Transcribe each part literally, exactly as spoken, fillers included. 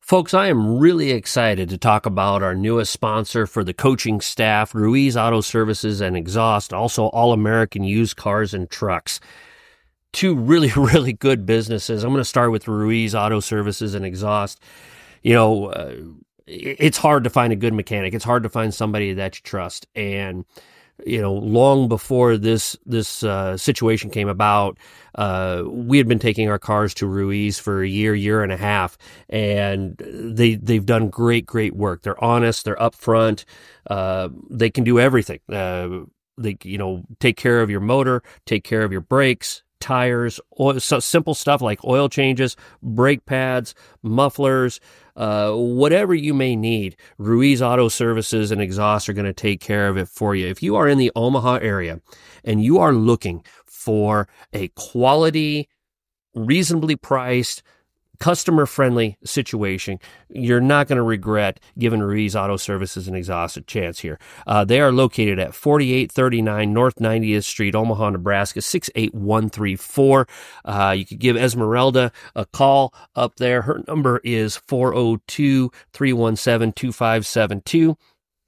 Folks, I am really excited to talk about our newest sponsor for the coaching staff, Ruiz Auto Services and Exhaust, also All-American Used Cars and Trucks. Two really, really good businesses. I'm going to start with Ruiz Auto Services and Exhaust. You know, uh, it's hard to find a good mechanic. It's hard to find somebody that you trust. And you know, long before this this uh, situation came about, uh, we had been taking our cars to Ruiz for a year, year and a half, and they they've done great, great work. They're honest, they're upfront, uh, they can do everything. Uh, they you know take care of your motor, take care of your brakes, tires, oil, so simple stuff like oil changes, brake pads, mufflers. Uh, whatever you may need, Ruiz Auto Services and Exhaust are going to take care of it for you. If you are in the Omaha area and you are looking for a quality, reasonably priced, customer-friendly situation, you're not going to regret giving Ruiz Auto Services and Exhaust a chance here. Uh, they are located at forty-eight thirty-nine North ninetieth Street, Omaha, Nebraska, six eight one three four. Uh, you could give Esmeralda a call up there. Her number is four oh two, three one seven, two five seven two.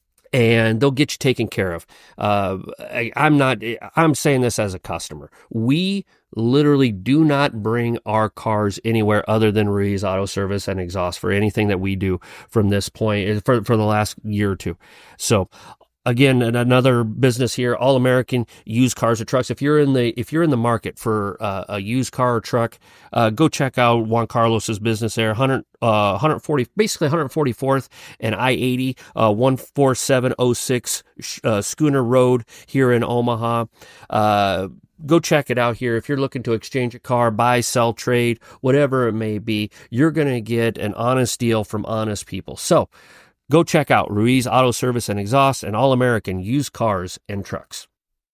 And they'll get you taken care of. Uh, I, I'm not, I'm saying this as a customer. We literally do not bring our cars anywhere other than Ruiz Auto Service and Exhaust for anything that we do from this point, for, for the last year or two. So, again, another business here, All American Used Cars or Trucks. If you're in the if you're in the market for uh, a used car or truck, uh, go check out Juan Carlos's business there. one hundred, uh, one forty, basically one forty-fourth and I eighty, uh, one four seven oh six uh, Schooner Road here in Omaha. Uh, Go check it out here. If you're looking to exchange a car, buy, sell, trade, whatever it may be, you're going to get an honest deal from honest people. So, go check out Ruiz Auto Service and Exhaust and All-American Used Cars and Trucks.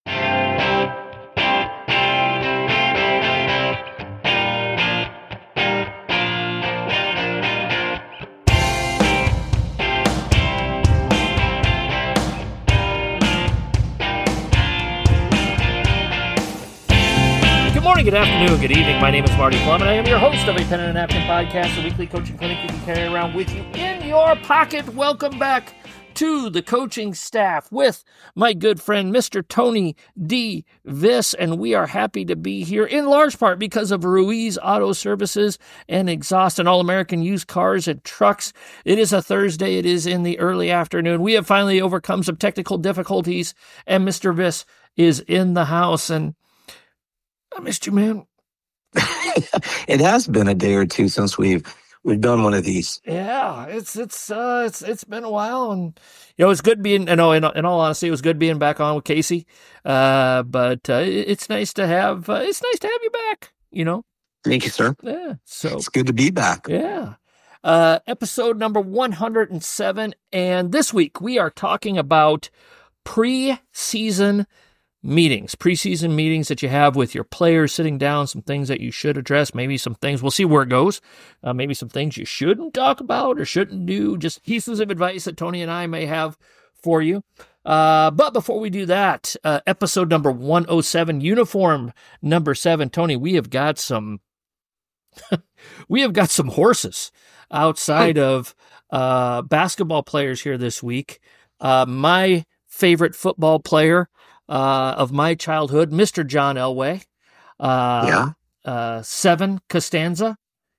Good morning, good afternoon, good evening. My name is Marty Plum, and I am your host of a Pen and a Napkin podcast, a weekly coaching clinic you can carry around with you in your pocket. Welcome back to the coaching staff with my good friend, Mister Tony D. Viss, and we are happy to be here in large part because of Ruiz Auto Services and Exhaust and All-American Used Cars and Trucks. It is a Thursday. It is in the early afternoon. We have finally overcome some technical difficulties, and Mister Viss is in the house, and I missed you, man. It has been a day or two since we've we've done one of these. Yeah, it's it's uh, it's it's been a while, and you know it's good being. You know, in, in all honesty, it was good being back on with Casey. Uh, but uh, it's nice to have. Uh, it's nice to have you back. You know. Thank you, sir. Yeah. So it's good to be back. Yeah. Uh, episode number one hundred seven, and this week we are talking about pre-season meetings, preseason meetings that you have with your players, sitting down, some things that you should address, maybe some things, we'll see where it goes, uh, maybe some things you shouldn't talk about or shouldn't do, just pieces of advice that Tony and I may have for you. Uh, but before we do that, uh, episode number one oh seven, uniform number seven, Tony, we have got some, we have got some horses outside of uh, basketball players here this week. Uh, my favorite football player Uh, of my childhood, Mister John Elway, uh, yeah, uh, Seven Costanza,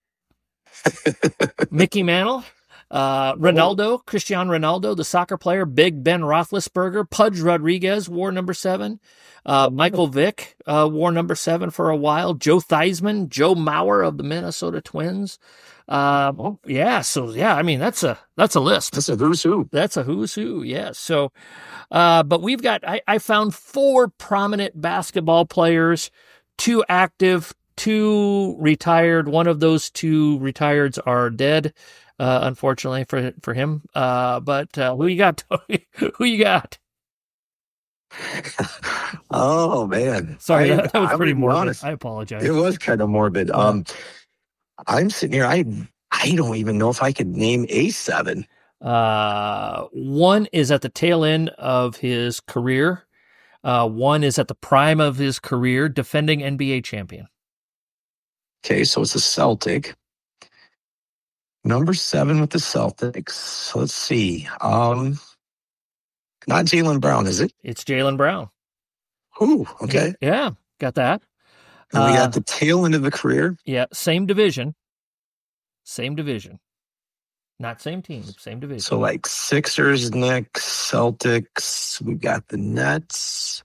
Mickey Mantle, uh, Ronaldo, Cristiano Ronaldo, the soccer player, Big Ben Roethlisberger, Pudge Rodriguez wore number seven, uh, Michael Vick uh, wore number seven for a while, Joe Theismann, Joe Mauer of the Minnesota Twins. Uh, well, yeah, so yeah, I mean that's a that's a list. That's a who's who. That's a who's who. Yeah. So, uh, but we've got I, I found four prominent basketball players, two active, two retired. One of those two retireds are dead, uh, unfortunately for for him. Uh, but uh, who you got? Who you got? Oh man, sorry, I, that, that was I pretty morbid. Honest. I apologize. It was kind of morbid. Um. I'm sitting here. I I don't even know if I could name a seven. Uh, one is at the tail end of his career. Uh, one is at the prime of his career, defending N B A champion. Okay, so it's a Celtic. Number seven with the Celtics. Let's see. Um, not Jaylen Brown, is it? It's Jaylen Brown. Ooh, okay. Yeah, got that. And we Uh, got the tail end of the career. Yeah, same division. Same division. Not same team, same division. So like Sixers, Knicks, Celtics. We got the Nets.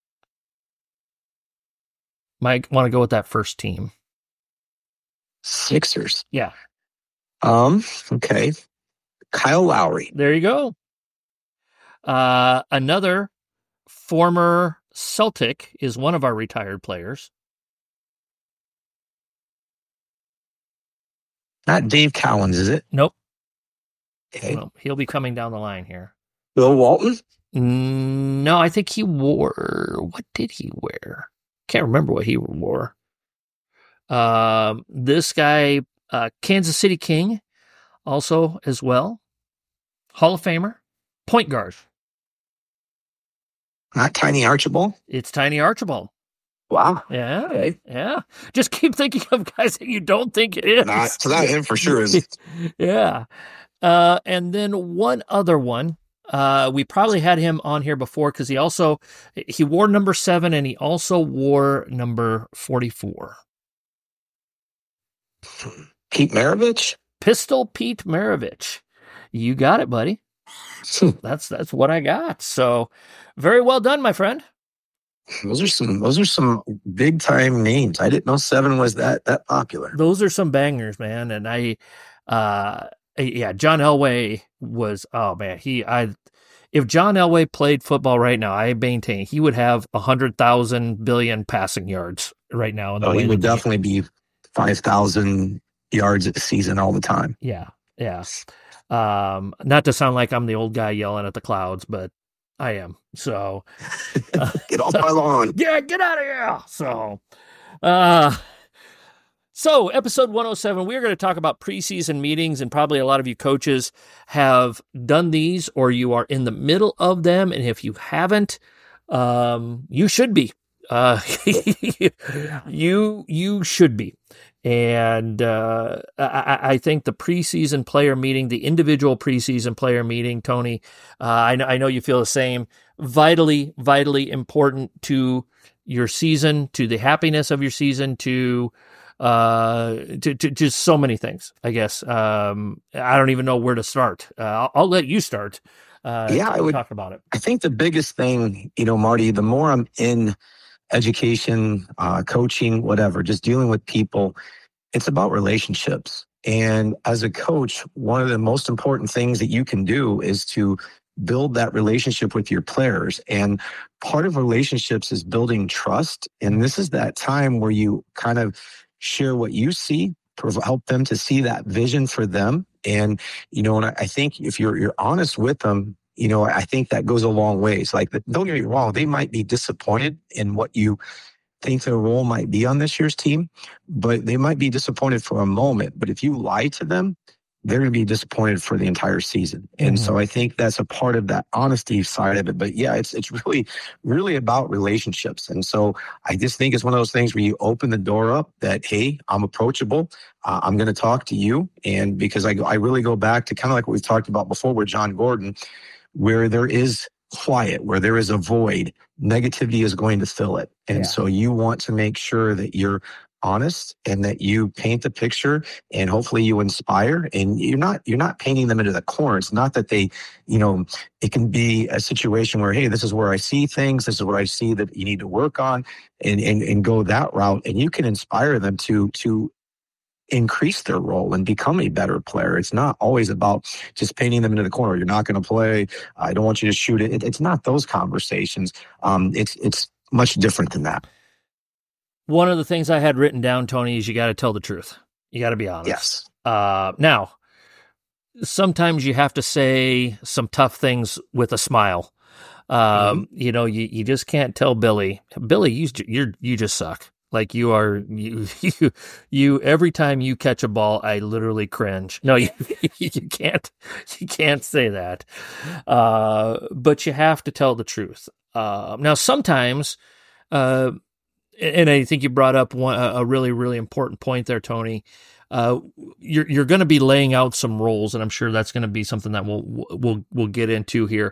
Mike, want to go with that first team? Sixers. Yeah. Um. Okay. Kyle Lowry. There you go. Uh, another former Celtic is one of our retired players. Not Dave Cowens, is it? Nope. Okay. Well, he'll be coming down the line here. Bill Walton? No, I think he wore. What did he wear? Can't remember what he wore. Um, this guy, uh, Kansas City King, also as well. Hall of Famer, point guard. Not Tiny Archibald? It's Tiny Archibald. Wow. Yeah. Okay. Yeah. Just keep thinking of guys that you don't think it is. Not, so not him for sure. Is Yeah. Uh, and then one other one. Uh, we probably had him on here before because he also he wore number seven and he also wore number forty-four. Pete Maravich? Pistol Pete Maravich. You got it, buddy. That's that's what I got. So very well done, my friend. Those are some those are some big time names. I didn't know seven was that that popular. Those are some bangers, man. And I uh yeah, John Elway was oh man, he I if John Elway played football right now, I maintain he would have a hundred thousand billion passing yards right now. In the oh, he would game. definitely be five thousand yards a season all the time. Yeah, yeah. Um, not to sound like I'm the old guy yelling at the clouds, but I am. So uh, get off my lawn. Yeah, get out of here. So, uh, so episode one oh seven, we're going to talk about preseason meetings, and probably a lot of you coaches have done these or you are in the middle of them. And if you haven't, um, you should be. Uh, you you should be. And uh, I, I think the preseason player meeting, the individual preseason player meeting, Tony, uh, I, know, I know you feel the same, vitally, vitally important to your season, to the happiness of your season, to uh, to, to, to so many things, I guess. Um, I don't even know where to start. Uh, I'll, I'll let you start. Uh, yeah, I would talk about it. I think the biggest thing, you know, Marty, the more I'm in education, uh, coaching, whatever, just dealing with people, it's about relationships. And as a coach, one of the most important things that you can do is to build that relationship with your players. And part of relationships is building trust. And this is that time where you kind of share what you see, help them to see that vision for them. And, you know, and I think if you're you're honest with them, you know, I think that goes a long ways. Like, don't get me wrong, they might be disappointed in what you think their role might be on this year's team, but they might be disappointed for a moment. But if you lie to them, they're going to be disappointed for the entire season. And mm-hmm. so I think that's a part of that honesty side of it. But yeah, it's it's really, really about relationships. And so I just think it's one of those things where you open the door up that, hey, I'm approachable. Uh, I'm going to talk to you. And because I, I really go back to kind of like what we've talked about before with John Gordon, where there is quiet, where there is a void, negativity is going to fill it. And yeah. so you want to make sure that you're honest and that you paint the picture and hopefully you inspire, and you're not, you're not painting them into the corner. It's not that they, you know, it can be a situation where, hey, this is where I see things. This is what I see that you need to work on, and, and, and go that route. And you can inspire them to, to, increase their role and become a better player. It's not always about just painting them into the corner. You're not going to play. I don't want you to shoot it. it it's not those conversations. Um, it's it's much different than that. One of the things I had written down, Tony, is you got to tell the truth. You got to be honest. Yes. Uh, now, sometimes you have to say some tough things with a smile. Um, mm-hmm. You know, you, you just can't tell Billy, Billy, you you're you just suck. Like you are, you, you, you, every time you catch a ball, I literally cringe. No, you, you can't, you can't say that. Uh, but you have to tell the truth. Uh, now sometimes, uh, and I think you brought up one, a really, really important point there, Tony. uh, you're you're going to be laying out some roles, and I'm sure that's going to be something that we'll we'll we'll get into here.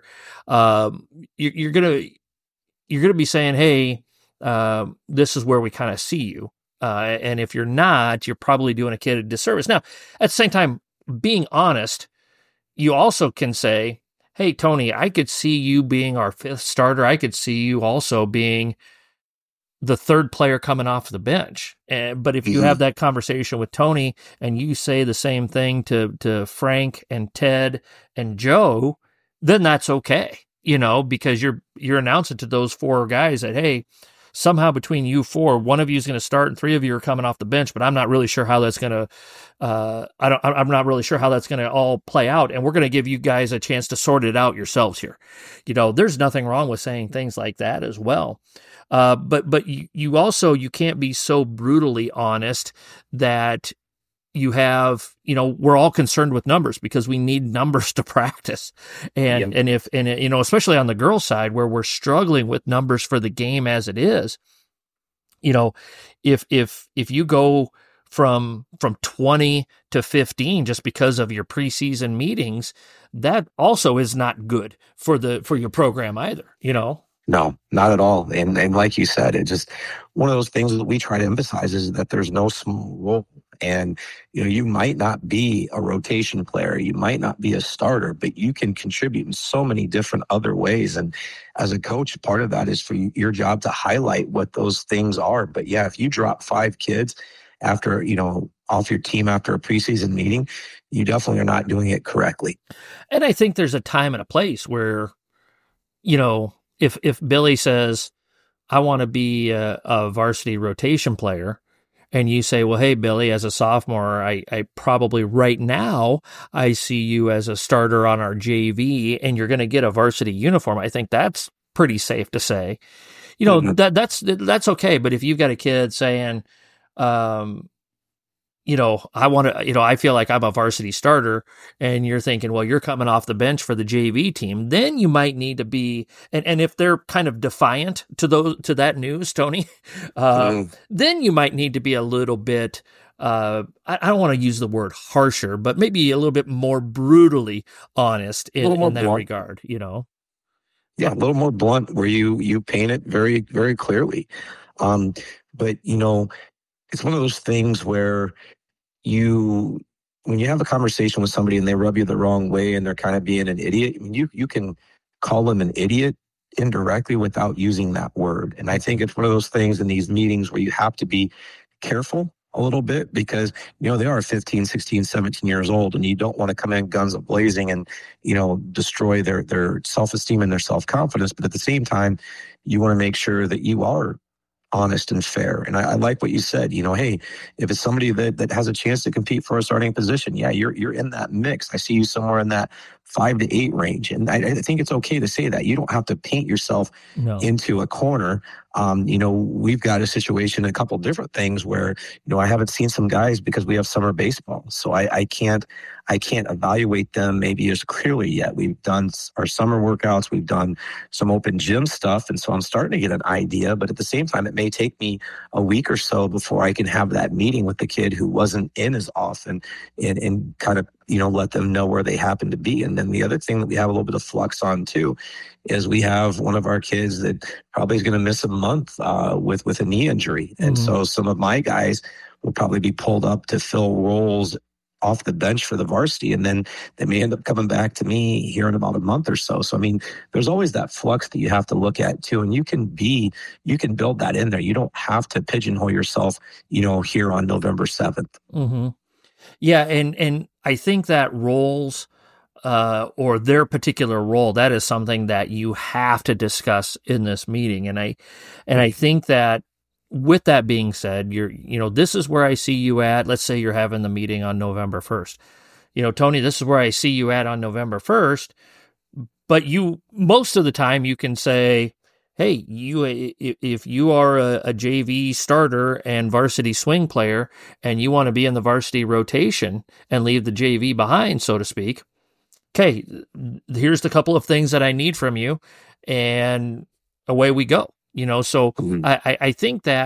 Um, you're, you're gonna you're gonna be saying, hey, uh, this is where we kind of see you, uh, and if you're not, you're probably doing a kid a disservice. Now, at the same time, being honest, you also can say, hey, Tony, I could see you being our fifth starter. I could see you also being the third player coming off the bench. And, but if you Mm-hmm. have that conversation with Tony and you say the same thing to, to Frank and Ted and Joe, then that's okay, you know, because you're, you're announcing to those four guys that, hey, somehow between you four, one of you is going to start and three of you are coming off the bench, but I'm not really sure how that's going to, uh, I don't, I'm not really sure how that's going to all play out. And we're going to give you guys a chance to sort it out yourselves here. You know, there's nothing wrong with saying things like that as well. Uh, but, but you, you also, you can't be so brutally honest that you have, you know, we're all concerned with numbers because we need numbers to practice. And, Yep. and if, and, you know, especially on the girls' side where we're struggling with numbers for the game as it is, you know, if, if, if you go from, from twenty to fifteen just because of your preseason meetings, that also is not good for the, for your program either, you know? No, not at all. And and like you said, it just one of those things that we try to emphasize is that there's no small role. And you know, you might not be a rotation player, you might not be a starter, but you can contribute in so many different other ways. And as a coach, part of that is for you, your job to highlight what those things are. But yeah, if you drop five kids after, you know, off your team after a preseason meeting, you definitely are not doing it correctly. And I think there's a time and a place where, you know, if if Billy says, I want to be a, a varsity rotation player, and you say, well, hey, Billy, as a sophomore, I, I probably right now, I see you as a starter on our J V, and you're going to get a varsity uniform. I think that's pretty safe to say. You know, Mm-hmm. that that's that's okay. But if you've got a kid saying, um, you know, I want to, you know, I feel like I'm a varsity starter, and you're thinking, well, you're coming off the bench for the J V team, then you might need to be, and, and if they're kind of defiant to those, to that news, Tony, uh, Mm-hmm. then you might need to be a little bit, uh, I, I don't want to use the word harsher, but maybe a little bit more brutally honest in, little more in that blunt. regard, you know? Yeah, a little more blunt where you you paint it very, very clearly. Um, but you know, it's one of those things where you when you have a conversation with somebody and they rub you the wrong way and they're kind of being an idiot, I mean, you you can call them an idiot indirectly without using that word. And I think it's one of those things in these meetings where you have to be careful a little bit because, you know, they are fifteen, sixteen, seventeen years old and you don't want to come in guns a-blazing and, you know, destroy their, their self-esteem and their self-confidence. But at the same time, you want to make sure that you are honest and fair. And I, I like what you said, you know, hey, if it's somebody that, that has a chance to compete for a starting position, yeah, you're you're in that mix. I see you somewhere in that five to eight range. And I, I think it's okay to say that. You don't have to paint yourself No. into a corner. Um, you know, we've got a situation, a couple different things where, you know, I haven't seen some guys because we have summer baseball. So I, I can't I can't evaluate them maybe as clearly yet. We've done our summer workouts. We've done some open gym stuff. And so I'm starting to get an idea. But at the same time, it may take me a week or so before I can have that meeting with the kid who wasn't in as often and, and kind of, you know, let them know where they happen to be. And then the other thing that we have a little bit of flux on too is we have one of our kids that probably is going to miss a month uh, with, with a knee injury. And Mhm. so some of my guys will probably be pulled up to fill roles off the bench for the varsity. And then they may end up coming back to me here in about a month or so. So, I mean, there's always that flux that you have to look at too. And you can be, you can build that in there. You don't have to pigeonhole yourself, you know, here on November seventh. Mm-hmm. Yeah. And, and I think that roles, uh, or their particular role, that is something that you have to discuss in this meeting. And I, and I think that with that being said, you're, you know, this is where I see you at. Let's say you're having the meeting on November first. You know, Tony, this is where I see you at on November first. But you, most of the time, you can say, hey, you, if you are a, a J V starter and varsity swing player, and you want to be in the varsity rotation and leave the J V behind, so to speak, okay, here's the couple of things that I need from you, and away we go. You know, so Mhm. I, I think that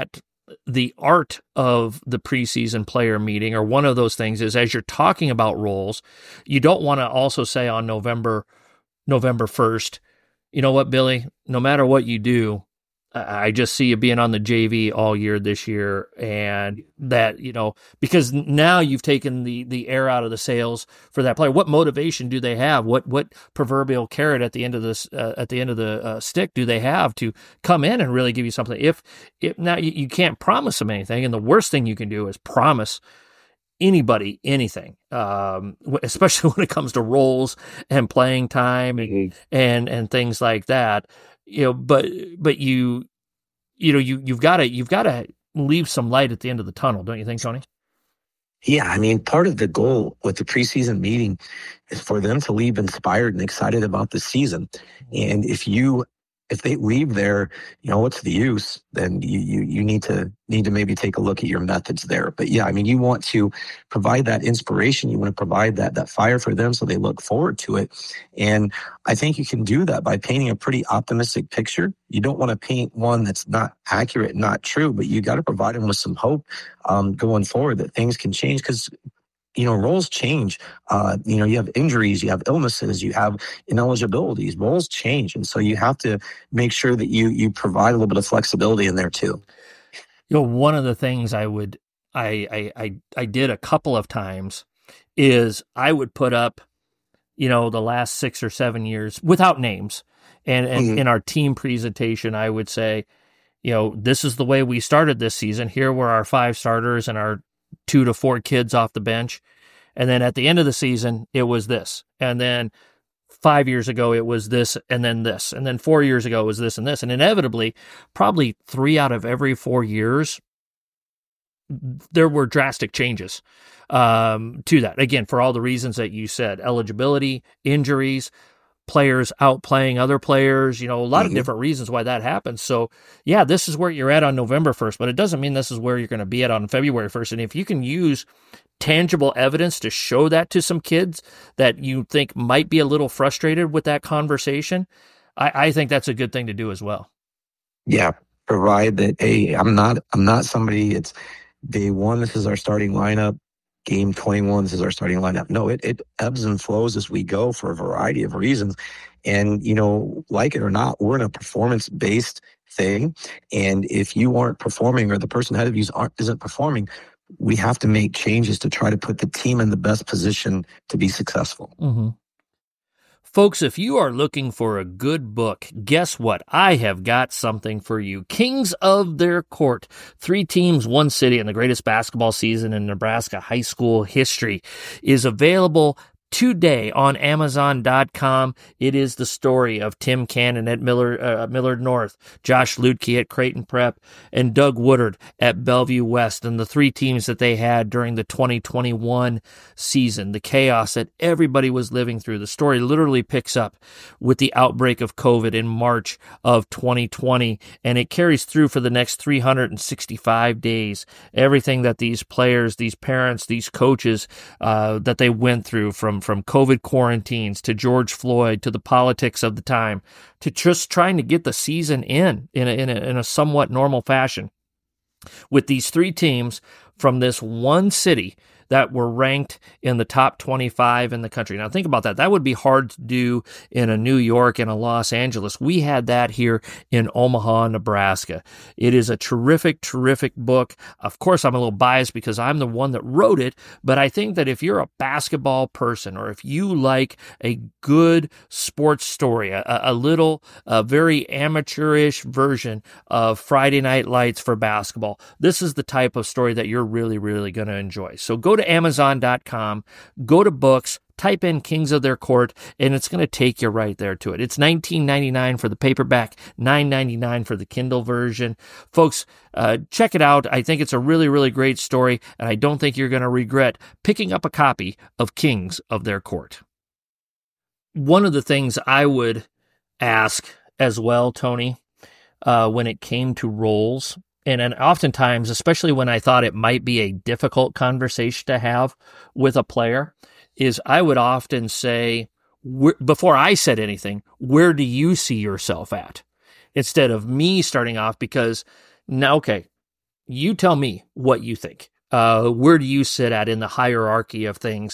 the art of the preseason player meeting, or one of those things, is as you're talking about roles, you don't want to also say on November, November first, you know what, Billy, no matter what you do, I just see you being on the J V all year this year. And that, you know, because now you've taken the, the air out of the sails for that player. What motivation do they have? What, what proverbial carrot at the end of this, uh, at the end of the uh, stick do they have to come in and really give you something? If, if now you, you can't promise them anything. And the worst thing you can do is promise anybody anything, um, especially when it comes to roles and playing time and, mm-hmm. and, and things like that. You know, but but you, you know, you you've got to you've got to leave some light at the end of the tunnel, don't you think, Tony? Yeah, I mean, part of the goal with the preseason meeting is for them to leave inspired and excited about the season. And if you if they leave there, you know, what's the use? Then you you you need to need to maybe take a look at your methods there. But yeah, I mean, you want to provide that inspiration. You want to provide that that fire for them so they look forward to it. And I think you can do that by painting a pretty optimistic picture. You don't want to paint one that's not accurate, not true, but you got to provide them with some hope um, going forward that things can change, because you know, roles change. Uh, you know, you have injuries, you have illnesses, you have ineligibilities. Roles change. And so you have to make sure that you you provide a little bit of flexibility in there too. You know, one of the things I would, I, I, I, I did a couple of times is I would put up, you know, the last six or seven years without names. And, and mm-hmm. in our team presentation, I would say, you know, this is the way we started this season. Here were our five starters and our two to four kids off the bench. And then at the end of the season, it was this. And then five years ago, it was this, and then this. And then four years ago, it was this and this. And inevitably, probably three out of every four years, there were drastic changes um, to that. Again, for all the reasons that you said, eligibility, injuries, players outplaying other players, you know, a lot mm-hmm. of different reasons why that happens. So yeah, this is where you're at on November first, but it doesn't mean this is where you're going to be at on February first. And if you can use tangible evidence to show that to some kids that you think might be a little frustrated with that conversation, I, I think that's a good thing to do as well. Yeah. Provide that, hey, I'm not, I'm not somebody, it's day one, this is our starting lineup. Game twenty-one, this is our starting lineup. No, it, it ebbs and flows as we go for a variety of reasons. And, you know, like it or not, we're in a performance-based thing. And if you aren't performing, or the person ahead of you aren't, isn't performing, we have to make changes to try to put the team in the best position to be successful. Mm-hmm. Folks, if you are looking for a good book, guess what? I have got something for you. Kings of Their Court. Three teams, one city, and the greatest basketball season in Nebraska high school history is available today on Amazon dot com. It is the story of Tim Cannon at Miller, uh, Millard North, Josh Lutke at Creighton Prep, and Doug Woodard at Bellevue West, and the three teams that they had during the twenty twenty-one season, the chaos that everybody was living through. The story literally picks up with the outbreak of COVID in March of twenty twenty, and it carries through for the next three hundred sixty-five days. Everything that these players, these parents, these coaches, uh, that they went through, from from COVID quarantines to George Floyd to the politics of the time to just trying to get the season in in a, in a, in a somewhat normal fashion, with these three teams from this one city that were ranked in the top twenty-five in the country. Now think about that. That would be hard to do in a New York and a Los Angeles. We had that here in Omaha, Nebraska. It is a terrific, terrific book. Of course, I'm a little biased because I'm the one that wrote it, but I think that if you're a basketball person, or if you like a good sports story, a, a little, a very amateurish version of Friday Night Lights for basketball, this is the type of story that you're really, really going to enjoy. So go to Amazon dot com, go to books, type in Kings of Their Court, and it's going to take you right there to it. It's nineteen ninety-nine dollars for the paperback, nine ninety-nine dollars for the Kindle version. Folks, uh, check it out. I think it's a really, really great story, and I don't think you're going to regret picking up a copy of Kings of Their Court. One of the things I would ask as well, Tony, uh, when it came to roles, And, and oftentimes, especially when I thought it might be a difficult conversation to have with a player, is I would often say, before I said anything, where do you see yourself at? Instead of me starting off, because now, okay, you tell me what you think. Uh, where do you sit at in the hierarchy of things?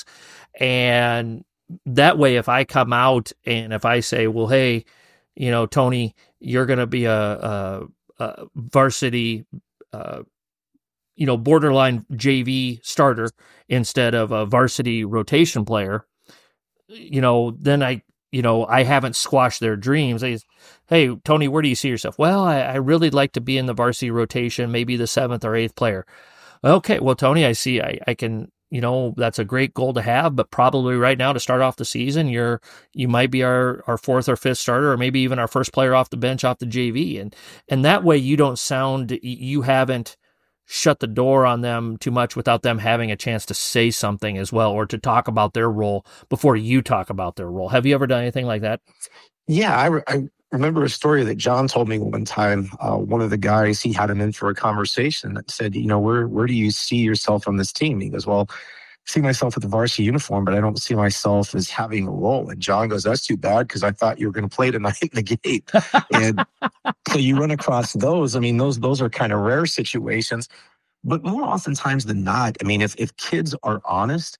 And that way, if I come out and if I say, well, hey, you know, Tony, you're going to be a, a, a varsity, uh, you know, borderline J V starter instead of a varsity rotation player, you know, then I, you know, I haven't squashed their dreams. I, hey, Tony, where do you see yourself? Well, I, I really like to be in the varsity rotation, maybe the seventh or eighth player. Okay, well, Tony, I see I, I can, you know, that's a great goal to have, but probably right now to start off the season, you're, you might be our, our fourth or fifth starter, or maybe even our first player off the bench, off the J V. And, and that way you don't sound, you haven't shut the door on them too much without them having a chance to say something as well, or to talk about their role before you talk about their role. Have you ever done anything like that? Yeah, I, re- I remember a story that John told me one time. Uh, one of the guys, he had him in for a conversation that said, you know, where where do you see yourself on this team? He goes, well, I see myself with the varsity uniform, but I don't see myself as having a role. And John goes, that's too bad, because I thought you were going to play tonight in the game. And so you run across those. I mean, those those are kind of rare situations. But more oftentimes than not, I mean, if, if kids are honest,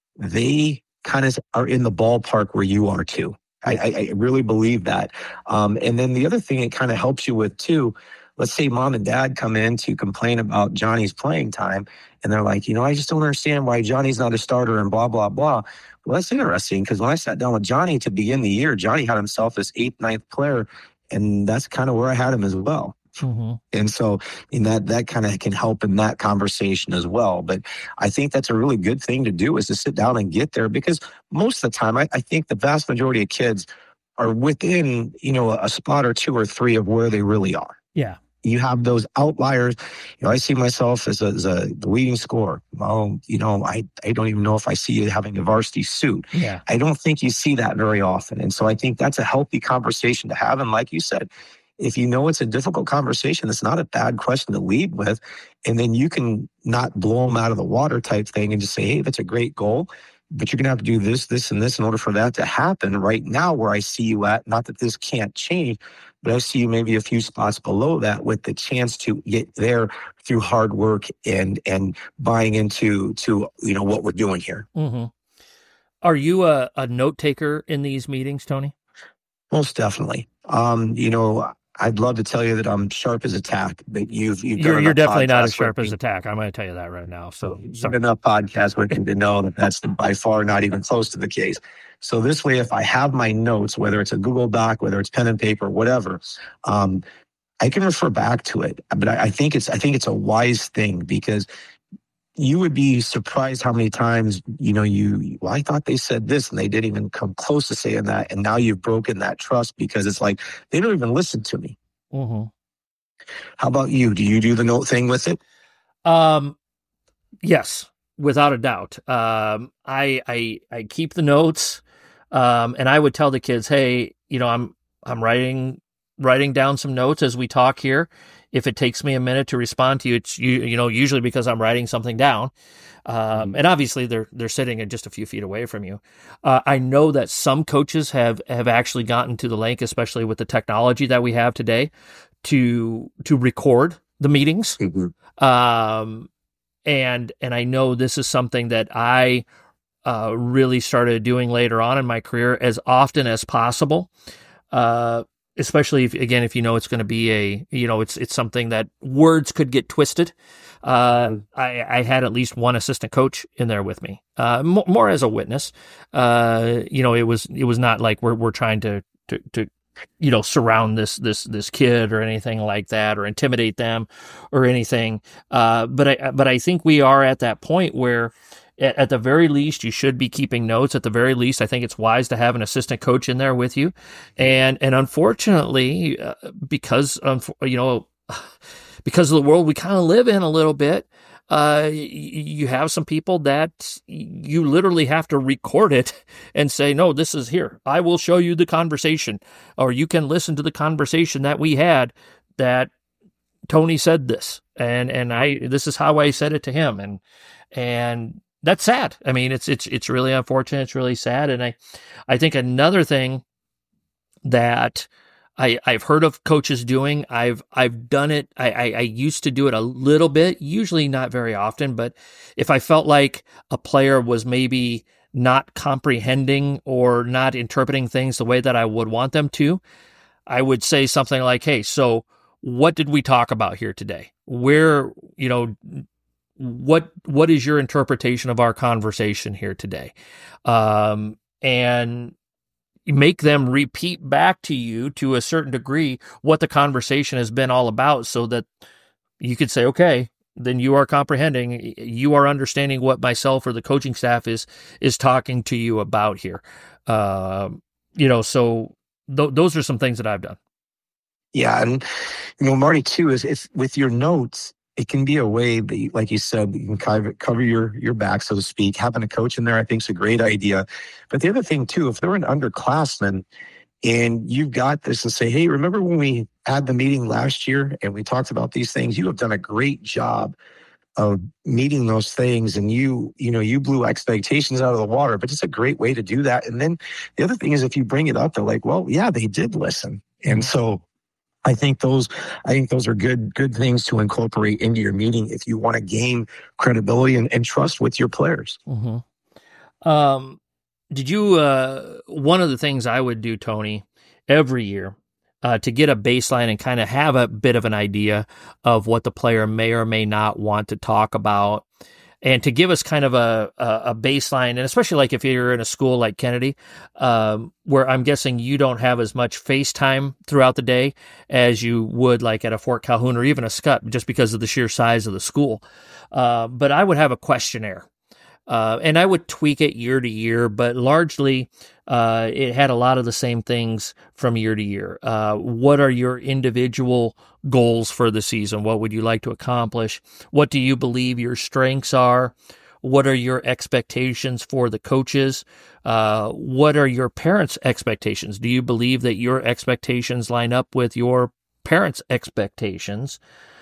they kind of are in the ballpark where you are too. I, I, I really believe that. Um, and then the other thing it kind of helps you with too, let's say mom and dad come in to complain about Johnny's playing time, and they're like, you know, I just don't understand why Johnny's not a starter and blah, blah, blah. Well, that's interesting, because when I sat down with Johnny to begin the year, Johnny had himself as eighth, ninth player, and that's kind of where I had him as well. Mm-hmm. And so in that, that kind of can help in that conversation as well. But I think that's a really good thing to do, is to sit down and get there, because most of the time, I, I think the vast majority of kids are within, you know, a spot or two or three of where they really are. Yeah. You have those outliers. You know, I see myself as a, as a leading scorer. Well, you know, I, I don't even know if I see you having a varsity suit. Yeah. I don't think you see that very often. And so I think that's a healthy conversation to have. And like you said, if you know it's a difficult conversation, it's not a bad question to lead with. And then you can not blow them out of the water type thing and just say, hey, that's a great goal, but you're going to have to do this, this, and this in order for that to happen. Right now, where I see you at, not that this can't change, but I see you maybe a few spots below that, with the chance to get there through hard work and and buying into to you know what we're doing here. Mm-hmm. Are you a, a note taker in these meetings, Tony? Most definitely. Um, you know, I'd love to tell you that I'm sharp as a tack, but you've you've you're, you're definitely not as sharp as a tack. I'm going to tell you that right now. So, you've done enough podcasts with me to know that that's by far not even close to the case. So this way, if I have my notes, whether it's a Google Doc, whether it's pen and paper, whatever, um, I can refer back to it. But I, I think it's I think it's a wise thing, because you would be surprised how many times, you know, you, well, I thought they said this and they didn't even come close to saying that. And now you've broken that trust, because it's like, they don't even listen to me. Mm-hmm. How about you? Do you do the note thing with it? Um, yes, without a doubt. Um, I, I, I keep the notes. Um, and I would tell the kids, hey, you know, I'm, I'm writing, writing down some notes as we talk here. If it takes me a minute to respond to you, it's you, you know, usually because I'm writing something down. Um, and obviously they're, they're sitting at just a few feet away from you. Uh, I know that some coaches have, have actually gotten to the link, especially with the technology that we have today, to, to record the meetings. Mm-hmm. Um, and, and I know this is something that I, uh, really started doing later on in my career, as often as possible. Uh, Especially if, again, if you know it's going to be a, you know, it's it's something that words could get twisted. Uh, I, I had at least one assistant coach in there with me, uh, more, more as a witness. Uh, you know, it was it was not like we're we're trying to to, to you know surround this this this kid or anything like that, or intimidate them or anything. Uh, but I but I think we are at that point where, at the very least, you should be keeping notes. At the very least, I think it's wise to have an assistant coach in there with you. And and unfortunately, uh, because you know, because of the world we kind of live in a little bit, uh, you have some people that you literally have to record it and say, no, this is here. I will show you the conversation, or you can listen to the conversation that we had, that Tony said this, and and I this is how I said it to him, and and. That's sad. I mean, it's it's it's really unfortunate. It's really sad. And I, I think another thing that I, I've heard of coaches doing. I've I've done it. I, I, I used to do it a little bit, usually not very often. But if I felt like a player was maybe not comprehending or not interpreting things the way that I would want them to, I would say something like, "Hey, so what did we talk about here today? Where, you know, what what is your interpretation of our conversation here today?" Um, and make them repeat back to you to a certain degree what the conversation has been all about, so that you could say, okay, then you are comprehending, you are understanding what myself or the coaching staff is is talking to you about here. Uh, you know, so th- those are some things that I've done. Yeah, and you know, Marty, too, is it's with your notes. It can be a way that, you, like you said, you can cover, cover your your back, so to speak. Having a coach in there, I think, is a great idea. But the other thing, too, if they're an underclassman and you've got this and say, hey, remember when we had the meeting last year and we talked about these things? You have done a great job of meeting those things, and you, you know, you blew expectations out of the water. But it's a great way to do that. And then the other thing is, if you bring it up, they're like, well, yeah, they did listen. And so I think those, I think those are good, good things to incorporate into your meeting if you want to gain credibility and, and trust with your players. Mm-hmm. Um, did you? Uh, one of the things I would do, Tony, every year uh, to get a baseline and kind of have a bit of an idea of what the player may or may not want to talk about, and to give us kind of a, a baseline, and especially like if you're in a school like Kennedy, um, where I'm guessing you don't have as much face time throughout the day as you would like at a Fort Calhoun or even a Scott, just because of the sheer size of the school. Uh, but I would have a questionnaire, uh, and I would tweak it year to year, but largely uh, it had a lot of the same things from year to year. Uh, what are your individual goals for the season? What would you like to accomplish? What do you believe your strengths are? What are your expectations for the coaches? Uh, what are your parents' expectations? Do you believe that your expectations line up with your parents' expectations?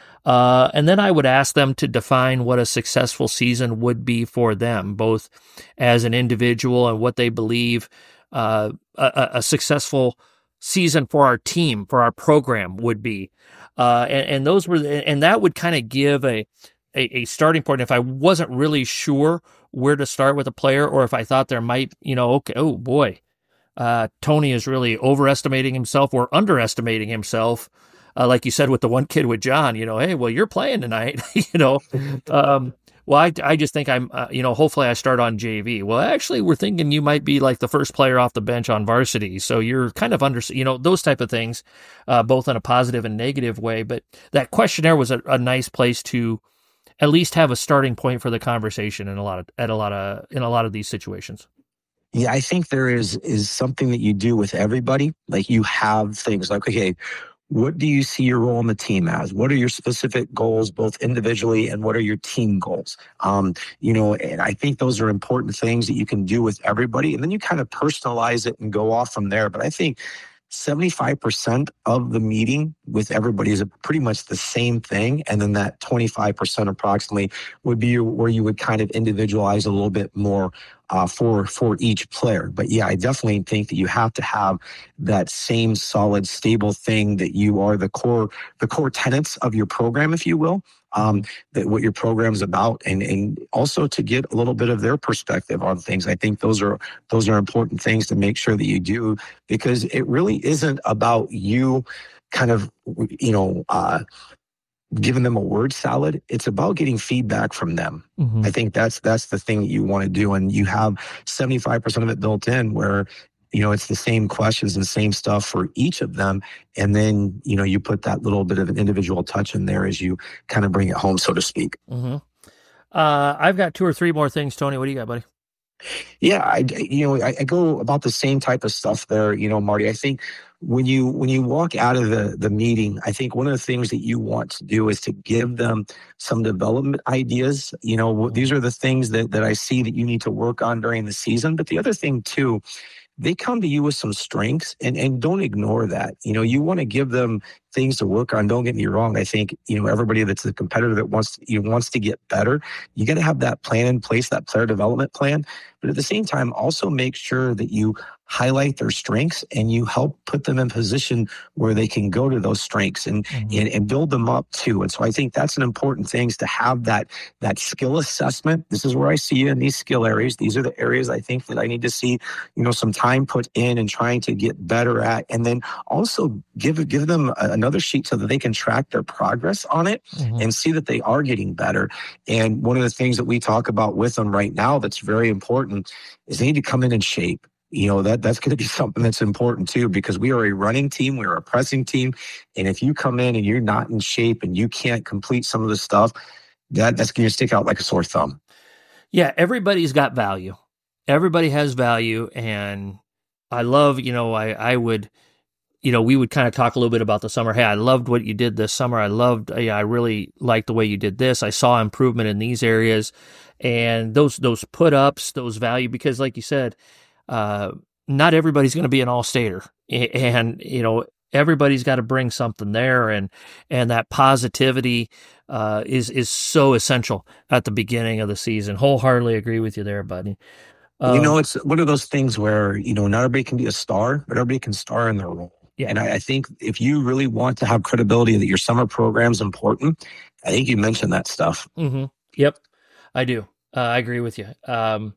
Uh, and then I would ask them to define what a successful season would be for them, both as an individual and what they believe uh, a, a successful season for our team, for our program would be. Uh, and, and those were, and that would kind of give a, a, a starting point. If I wasn't really sure where to start with a player, or if I thought there might, you know, okay, oh boy, uh, Tony is really overestimating himself or underestimating himself. Uh, like you said, with the one kid with John, you know, hey, well, you're playing tonight, you know, um, well, I, I just think I'm, uh, you know, hopefully I start on J V. Well, actually, we're thinking you might be like the first player off the bench on varsity. So you're kind of under, you know, those type of things, uh, both in a positive and negative way. But that questionnaire was a, a nice place to at least have a starting point for the conversation in a lot of, at a lot of, in a lot of these situations. Yeah, I think there is, is something that you do with everybody. Like you have things like, okay, what do you see your role in the team as? What are your specific goals, both individually, and what are your team goals? Um, you know, and I think those are important things that you can do with everybody. And then you kind of personalize it and go off from there. But I think seventy-five percent of the meeting with everybody is pretty much the same thing. And then that twenty-five percent approximately would be where you would kind of individualize a little bit more uh, for, for each player. But yeah, I definitely think that you have to have that same solid, stable thing that you are the core, the core tenets of your program, if you will. Um, that what your program is about, and and also to get a little bit of their perspective on things. I think those are those are important things to make sure that you do, because it really isn't about you kind of, you know, uh, giving them a word salad. It's about getting feedback from them. Mm-hmm. I think that's that's the thing that you want to do, and you have seventy-five percent of it built in where, you know, it's the same questions and the same stuff for each of them. And then, you know, you put that little bit of an individual touch in there as you kind of bring it home, so to speak. Mm-hmm. Uh, I've got two or three more things. Tony, what do you got, buddy? Yeah, I, you know, I, I go about the same type of stuff there, you know, Marty. I think when you when you walk out of the, the meeting, I think one of the things that you want to do is to give them some development ideas. You know, these are the things that, that I see that you need to work on during the season. But the other thing, too, they come to you with some strengths, and, and don't ignore that. You know, you want to give them things to work on. Don't get me wrong. I think, you know, everybody that's a competitor that wants to, you know, wants to get better, you got to have that plan in place, that player development plan. But at the same time, also make sure that you highlight their strengths and you help put them in position where they can go to those strengths and, mm-hmm. and, and build them up too. And so I think that's an important thing, is to have that, that skill assessment. This is where I see you in these skill areas. These are the areas I think that I need to see, you know, some time put in and trying to get better at. And then also give, give them a, another sheet so that they can track their progress on it mm-hmm. and see that they are getting better. And one of the things that we talk about with them right now that's very important is they need to come in and shape. You know, that that's going to be something that's important too, because we are a running team, we're a pressing team. And if you come in and you're not in shape and you can't complete some of the stuff, that, that's going to stick out like a sore thumb. Yeah, everybody's got value. Everybody has value. And I love, you know, I, I would, you know, we would kind of talk a little bit about the summer. Hey, I loved what you did this summer. I loved, yeah, I really liked the way you did this. I saw improvement in these areas. And those, those put ups, those value, because like you said, Uh, not everybody's going to be an all-stater, and, you know, everybody's got to bring something there. And, and that positivity, uh, is, is so essential at the beginning of the season. Wholeheartedly agree with you there, buddy. Um, you know, it's one of those things where, you know, not everybody can be a star, but everybody can star in their role. Yeah. And I, I think if you really want to have credibility that your summer program is important, I think you mentioned that stuff. Mm-hmm. Yep, I do. Uh, I agree with you. Um,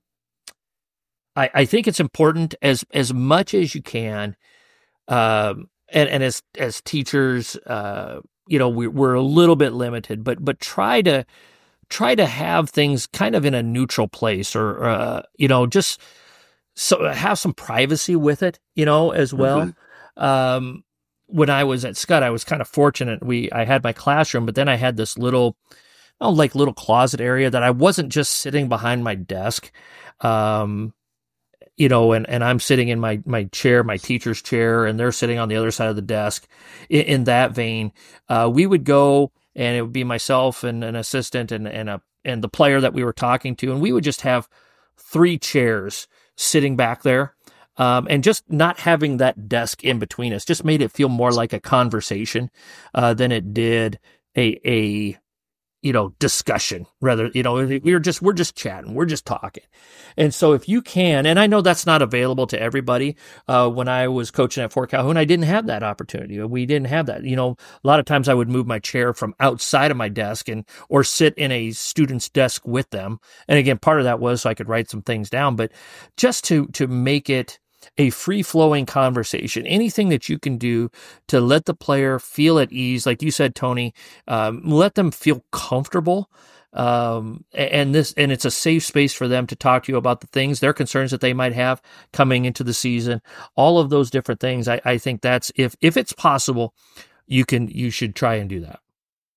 I, I think it's important as as much as you can, um, and, and as as teachers, uh, you know, we, we're a little bit limited, but but try to try to have things kind of in a neutral place, or uh, you know, just so have some privacy with it, you know, as well. Mm-hmm. Um, when I was at Scott, I was kind of fortunate. We I had my classroom, but then I had this little, oh, like little closet area that I wasn't just sitting behind my desk. Um, You know, and, and I'm sitting in my, my chair, my teacher's chair, and they're sitting on the other side of the desk. In, in that vein, uh, we would go, and it would be myself and an assistant and, and a, and the player that we were talking to. And we would just have three chairs sitting back there. Um, and just not having that desk in between us just made it feel more like a conversation, uh, than it did a, a, you know, discussion. Rather, you know, we were just, we're just chatting, we're just talking. And so if you can, and I know that's not available to everybody. Uh, when I was coaching at Fort Calhoun, I didn't have that opportunity. We didn't have that. You know, a lot of times I would move my chair from outside of my desk and, or sit in a student's desk with them. And again, part of that was so I could write some things down, but just to, to make it a free-flowing conversation, anything that you can do to let the player feel at ease, like you said, Tony, um, let them feel comfortable. Um, and this, and it's a safe space for them to talk to you about the things, their concerns that they might have coming into the season, all of those different things. I, I think that's, if, if it's possible, you can, you should try and do that.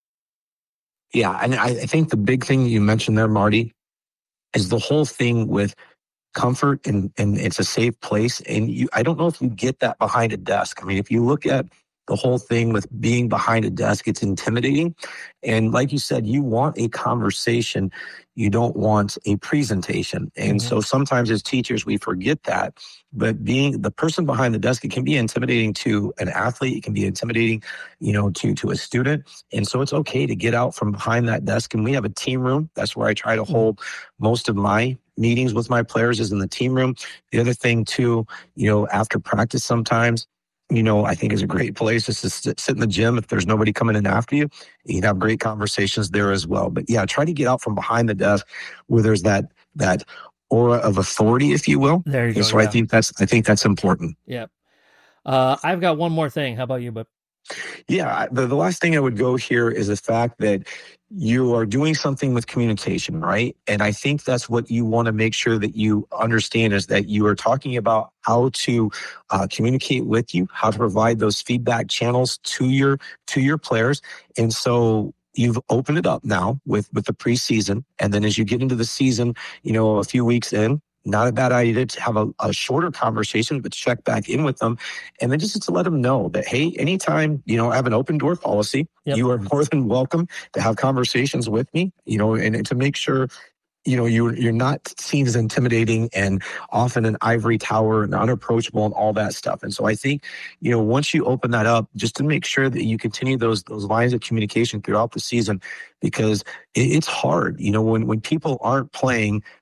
Yeah. And I, I think the big thing you mentioned there, Marty, is the whole thing with comfort, and, and it's a safe place. And you, I don't know if you get that behind a desk. I mean, if you look at the whole thing with being behind a desk, it's intimidating. And like you said, you want a conversation. You don't want a presentation. And mm-hmm. so sometimes as teachers, we forget that. But being the person behind the desk, it can be intimidating to an athlete. It can be intimidating, you know, to, to a student. And so it's okay to get out from behind that desk. And we have a team room. That's where I try to hold most of my meetings with my players, is in the team room. The other thing too, you know, after practice sometimes, you know, I think is a great place just to sit, sit in the gym. If there's nobody coming in after you, you can have great conversations there as well. But yeah, try to get out from behind the desk where there's that, that aura of authority, if you will. There you go. And so yeah. I think that's, I think that's important. Yeah. Uh, I've got one more thing. How about you, bud? Yeah. The, the last thing I would go here is the fact that you are doing something with communication, right? And I think that's what you want to make sure that you understand, is that you are talking about how to uh, communicate with you, how to provide those feedback channels to your to your players. And so you've opened it up now with with the preseason, and then as you get into the season, you know, a few weeks in, not a bad idea to have a, a shorter conversation, but check back in with them. And then just to let them know that, hey, anytime, you know, I have an open door policy, yep. you are more than welcome to have conversations with me, you know, and, and to make sure, you know, you, you're not seen as intimidating and often an ivory tower and unapproachable and all that stuff. And so I think, you know, once you open that up, just to make sure that you continue those those lines of communication throughout the season, because it, it's hard, you know, when, when people aren't playing,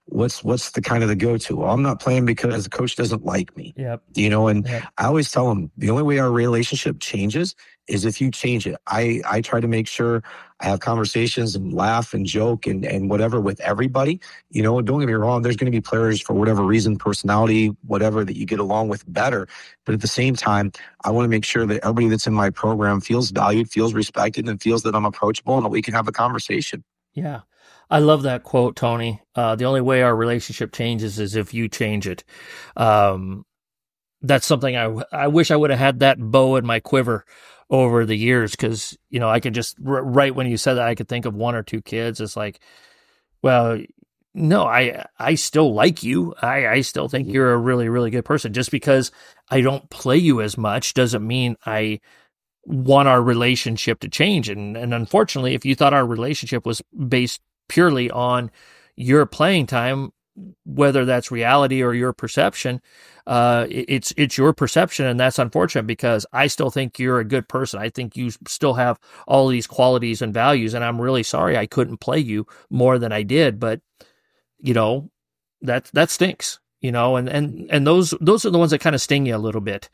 what's what's the kind of the go-to? Well, I'm not playing because the coach doesn't like me. Yep. You know, and Yep. I always tell them the only way our relationship changes is if you change it. I, I try to make sure I have conversations and laugh and joke and, and whatever with everybody. You know, don't get me wrong, there's going to be players for whatever reason, personality, whatever, that you get along with better. But at the same time, I want to make sure that everybody that's in my program feels valued, feels respected, and feels that I'm approachable and that we can have a conversation. Yeah. I love that quote, Tony. Uh, the only way our relationship changes is if you change it. Um, that's something I, I wish I would have had that bow in my quiver over the years, because, you know, I could just, r- right when you said that, I could think of one or two kids. It's like, well, no, I I still like you. I, I still think you're a really, really good person. Just because I don't play you as much doesn't mean I want our relationship to change. And, and unfortunately, if you thought our relationship was based purely on your playing time, whether that's reality or your perception, uh, it's it's your perception, and that's unfortunate, because I still think you're a good person. I think you still have all these qualities and values, and I'm really sorry I couldn't play you more than I did. But you know, that that stinks. You know, and and and those those are the ones that kind of sting you a little bit,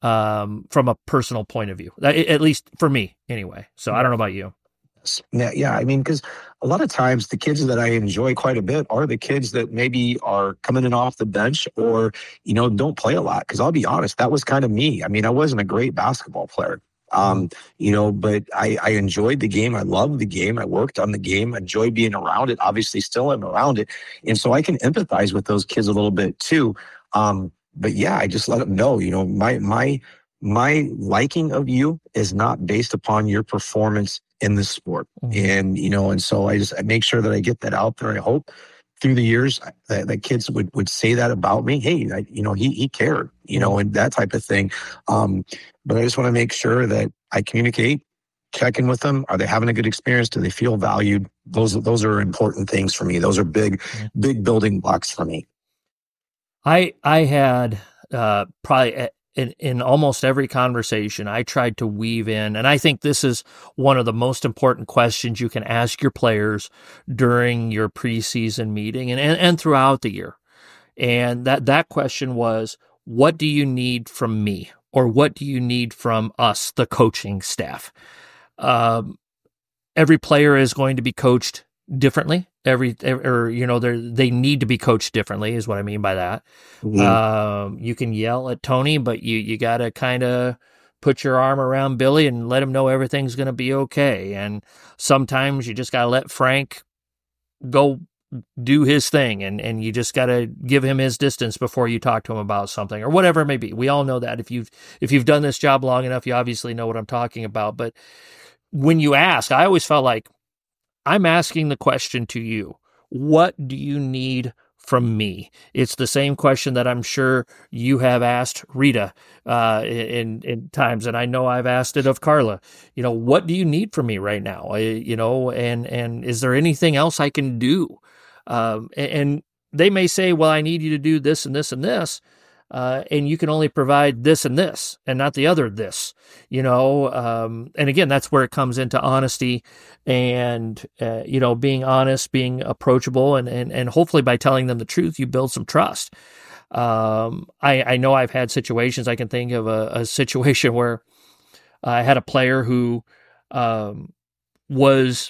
um, from a personal point of view, at least for me, anyway. So I don't know about you. Yeah, yeah. I mean, because a lot of times the kids that I enjoy quite a bit are the kids that maybe are coming in off the bench or, you know, don't play a lot. Because I'll be honest, that was kind of me. I mean, I wasn't a great basketball player, um, you know, but I, I enjoyed the game. I loved the game. I worked on the game. I enjoyed being around it. Obviously, still am around it. And so I can empathize with those kids a little bit too. Um, but yeah, I just let them know, you know, my my my liking of you is not based upon your performance in the sport. Mm-hmm. And, you know, and so I just I make sure that I get that out there. I hope through the years that, that kids would, would say that about me. Hey, I, you know, he, he cared, you know, and that type of thing. Um, but I just want to make sure that I communicate, check in with them. Are they having a good experience? Do they feel valued? Those, those are important things for me. Those are big, mm-hmm. big building blocks for me. I, I had, uh, probably In, in almost every conversation, I tried to weave in, and I think this is one of the most important questions you can ask your players during your preseason meeting and, and, and throughout the year. And that, that question was, what do you need from me? Or what do you need from us, the coaching staff? Um, every player is going to be coached differently. Every, or, you know, they they need to be coached differently is what I mean by that. Mm-hmm. Um, you can yell at Tony, but you, you got to kind of put your arm around Billy and let him know everything's going to be okay. And sometimes you just got to let Frank go do his thing, and, and you just got to give him his distance before you talk to him about something or whatever it may be. We all know that. If you've, if you've done this job long enough, you obviously know what I'm talking about. But when you ask, I always felt like, I'm asking the question to you. What do you need from me? It's the same question that I'm sure you have asked Rita uh, in in times, and I know I've asked it of Carla. You know, what do you need from me right now? I, you know, and and is there anything else I can do? Um, and, and they may say, well, I need you to do this and this and this. Uh, and you can only provide this and this and not the other this, you know. Um, and again, that's where it comes into honesty and, uh, you know, being honest, being approachable, and, and, and hopefully by telling them the truth, you build some trust. Um, I, I know I've had situations, I can think of a, a situation where I had a player who um, was,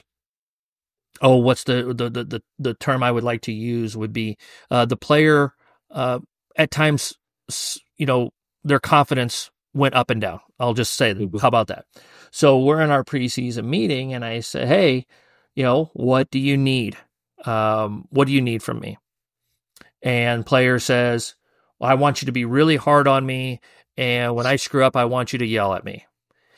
oh, what's the, the, the, the, the term I would like to use would be uh, the player uh, at times, you know, their confidence went up and down. I'll just say that. How about that? So we're in our preseason meeting, and I say, hey, you know, what do you need? Um, what do you need from me? And player says, well, I want you to be really hard on me, and when I screw up, I want you to yell at me.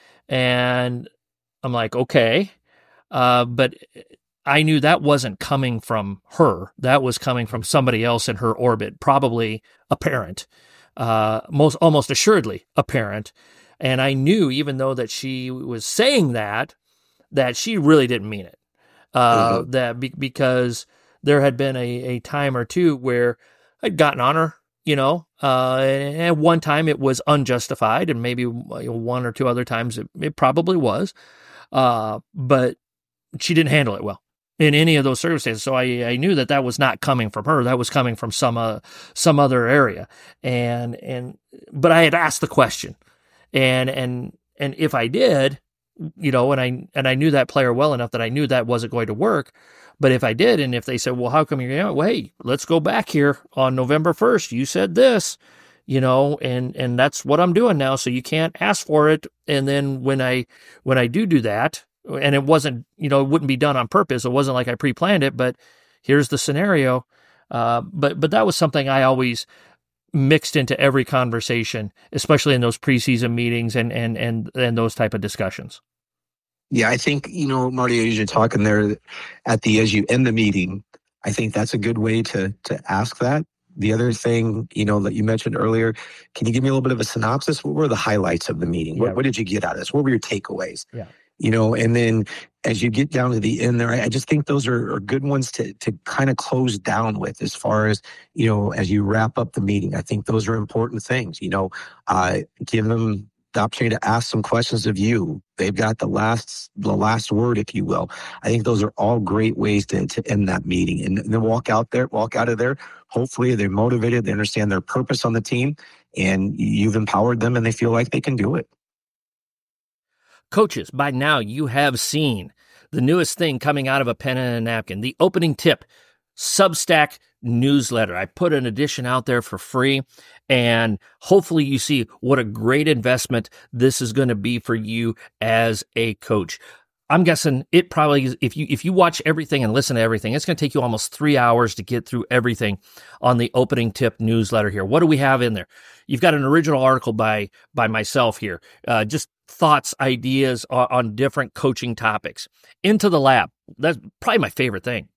And I'm like, okay. Uh, but I knew that wasn't coming from her. That was coming from somebody else in her orbit, probably a parent, uh, most almost assuredly a parent. And I knew, even though that she was saying that, that she really didn't mean it. Uh, mm-hmm. That be- because there had been a, a time or two where I'd gotten on her, you know, uh, and at one time it was unjustified, and maybe one or two other times it, it probably was, uh, but she didn't handle it well. in any of those circumstances. So I, I knew that that was not coming from her. That was coming from some uh, some other area. And and but I had asked the question, and and and if I did, you know, and I and I knew that player well enough that I knew that wasn't going to work. But if I did, and if they said, well, how come you're, you know, well, hey, let's go back here on November first. You said this, you know, and, and that's what I'm doing now. So you can't ask for it. And then when I, when I do do that, and it wasn't, you know, it wouldn't be done on purpose. It wasn't like I pre-planned it, but here's the scenario. Uh, but, but that was something I always mixed into every conversation, especially in those preseason meetings and, and, and, and those type of discussions. Yeah, I think, you know, Marty, as you're talking there at the, as you end the meeting, I think that's a good way to to ask that. The other thing, you know, that you mentioned earlier, can you give me a little bit of a synopsis? What were the highlights of the meeting? Yeah. What, what did you get out of this? What were your takeaways? Yeah. You know, and then as you get down to the end there, I just think those are, are good ones to to kind of close down with as far as, you know, as you wrap up the meeting. I think those are important things, you know, uh, give them the opportunity to ask some questions of you. They've got the last the last word, if you will. I think those are all great ways to, to end that meeting. And then walk out there, walk out of there. Hopefully they're motivated, they understand their purpose on the team, and you've empowered them and they feel like they can do it. Coaches, by now you have seen the newest thing coming out of a pen and a napkin, the Opening Tip Substack newsletter. I put an edition out there for free, and hopefully you see what a great investment this is going to be for you as a coach. I'm guessing it probably is, if you if you watch everything and listen to everything, it's going to take you almost three hours to get through everything on the Opening Tip newsletter here. What do we have in there? You've got an original article by by myself here, uh, just thoughts, ideas on, on different coaching topics. Into the Lab, that's probably my favorite thing,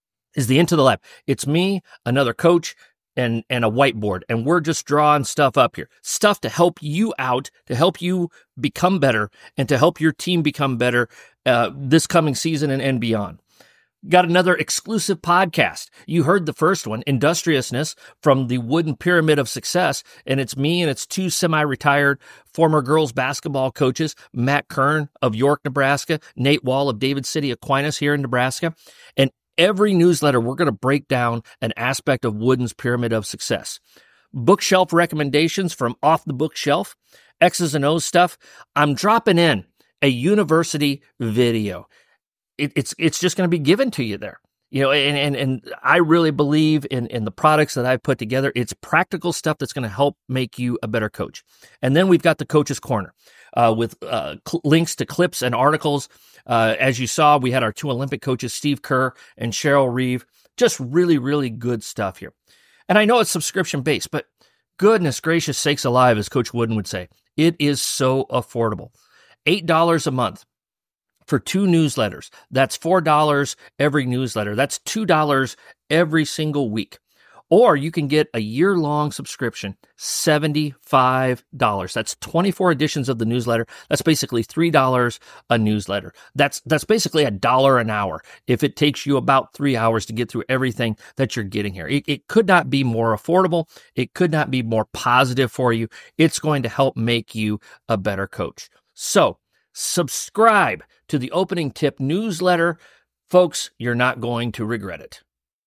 is the Into the Lab. It's me, another coach, and and a whiteboard, and we're just drawing stuff up here. Stuff to help you out, to help you become better, and to help your team become better uh, this coming season and, and beyond. Got another exclusive podcast. You heard the first one, Industriousness, from the Wooden Pyramid of Success, and it's me and it's two semi-retired former girls basketball coaches, Matt Kern of York, Nebraska, Nate Wall of David City, Aquinas here in Nebraska, and every newsletter, we're going to break down an aspect of Wooden's Pyramid of Success. Bookshelf recommendations from off the bookshelf, X's and O's stuff. I'm dropping in a university video. It, it's it's just going to be given to you there. You know, and, and, and I really believe in, in the products that I've put together. It's practical stuff that's going to help make you a better coach. And then we've got the Coach's Corner uh, with uh, cl- links to clips and articles. Uh, as you saw, we had our two Olympic coaches, Steve Kerr and Cheryl Reeve. Just really, really good stuff here. And I know it's subscription-based, but goodness gracious sakes alive, as Coach Wooden would say, it is so affordable. eight dollars a month for two newsletters. That's four dollars every newsletter. That's two dollars every single week. Or you can get a year-long subscription, seventy-five dollars. That's twenty-four editions of the newsletter. That's basically three dollars a newsletter. That's that's basically a dollar an hour if it takes you about three hours to get through everything that you're getting here. It, it could not be more affordable. It could not be more positive for you. It's going to help make you a better coach. So subscribe to the Opening Tip newsletter. Folks, you're not going to regret it.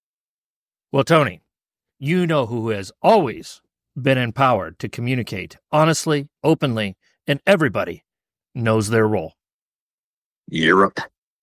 Well, Tony, you know who has always been empowered to communicate honestly, openly, and everybody knows their role. Europe.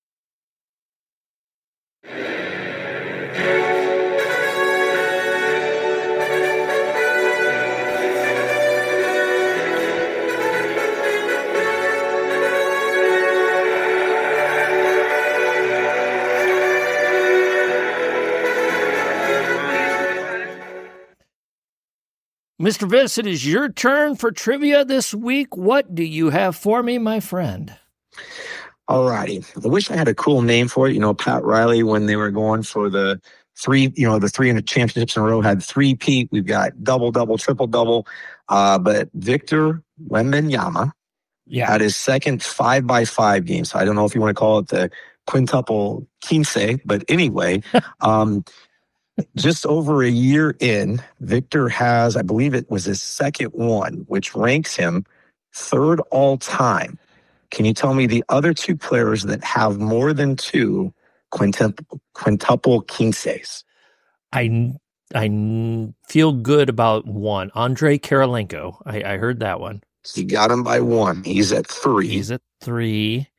Mister Viss, it is your turn for trivia this week. What do you have for me, my friend? All righty. I wish I had a cool name for it. You know, Pat Riley, when they were going for the three, you know, the three championships in a row, had three-peat. We've got double, double, triple, double. Uh, but Victor Wembanyama Yeah. had his second five by five game. So I don't know if you want to call it the quintuple quince, but anyway, um, just over a year in, Victor has, I believe it was his second one, which ranks him third all time. Can you tell me the other two players that have more than two quintuple, quintuple king size. I, I feel good about one. Andrei Kirilenko. I, I heard that one. You got him by one. He's at three. He's at three.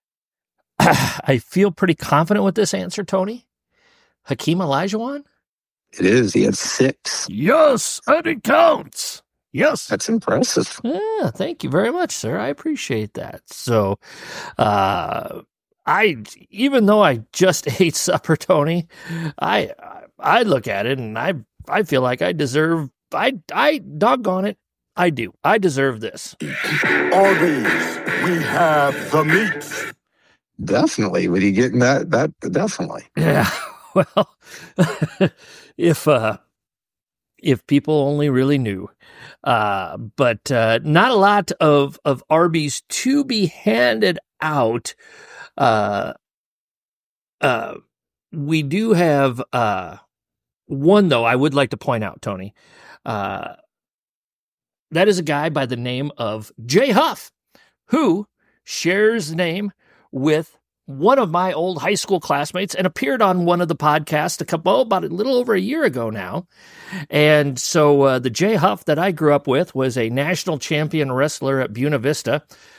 I feel pretty confident with this answer, Tony. Hakeem Olajuwon? It is. He had six. Yes, and it counts. Yes. That's impressive. Yeah, thank you very much, sir. I appreciate that. So, uh, I, even though I just ate supper, Tony, I, I look at it and I, I feel like I deserve, I, I, doggone it, I do. I deserve this. Arby's, we have the meat. Definitely. Would you getting that? That definitely. Yeah. Well, if, uh, if people only really knew, uh, but, uh, not a lot of, of Arby's to be handed out. Uh, uh, we do have, uh, one though I would like to point out, Tony, uh, that is a guy by the name of Jay Huff, who shares the name with one of my old high school classmates and appeared on one of the podcasts a couple, oh, about a little over a year ago now. And so uh, the Jay Huff that I grew up with was a national champion wrestler at Buena Vista.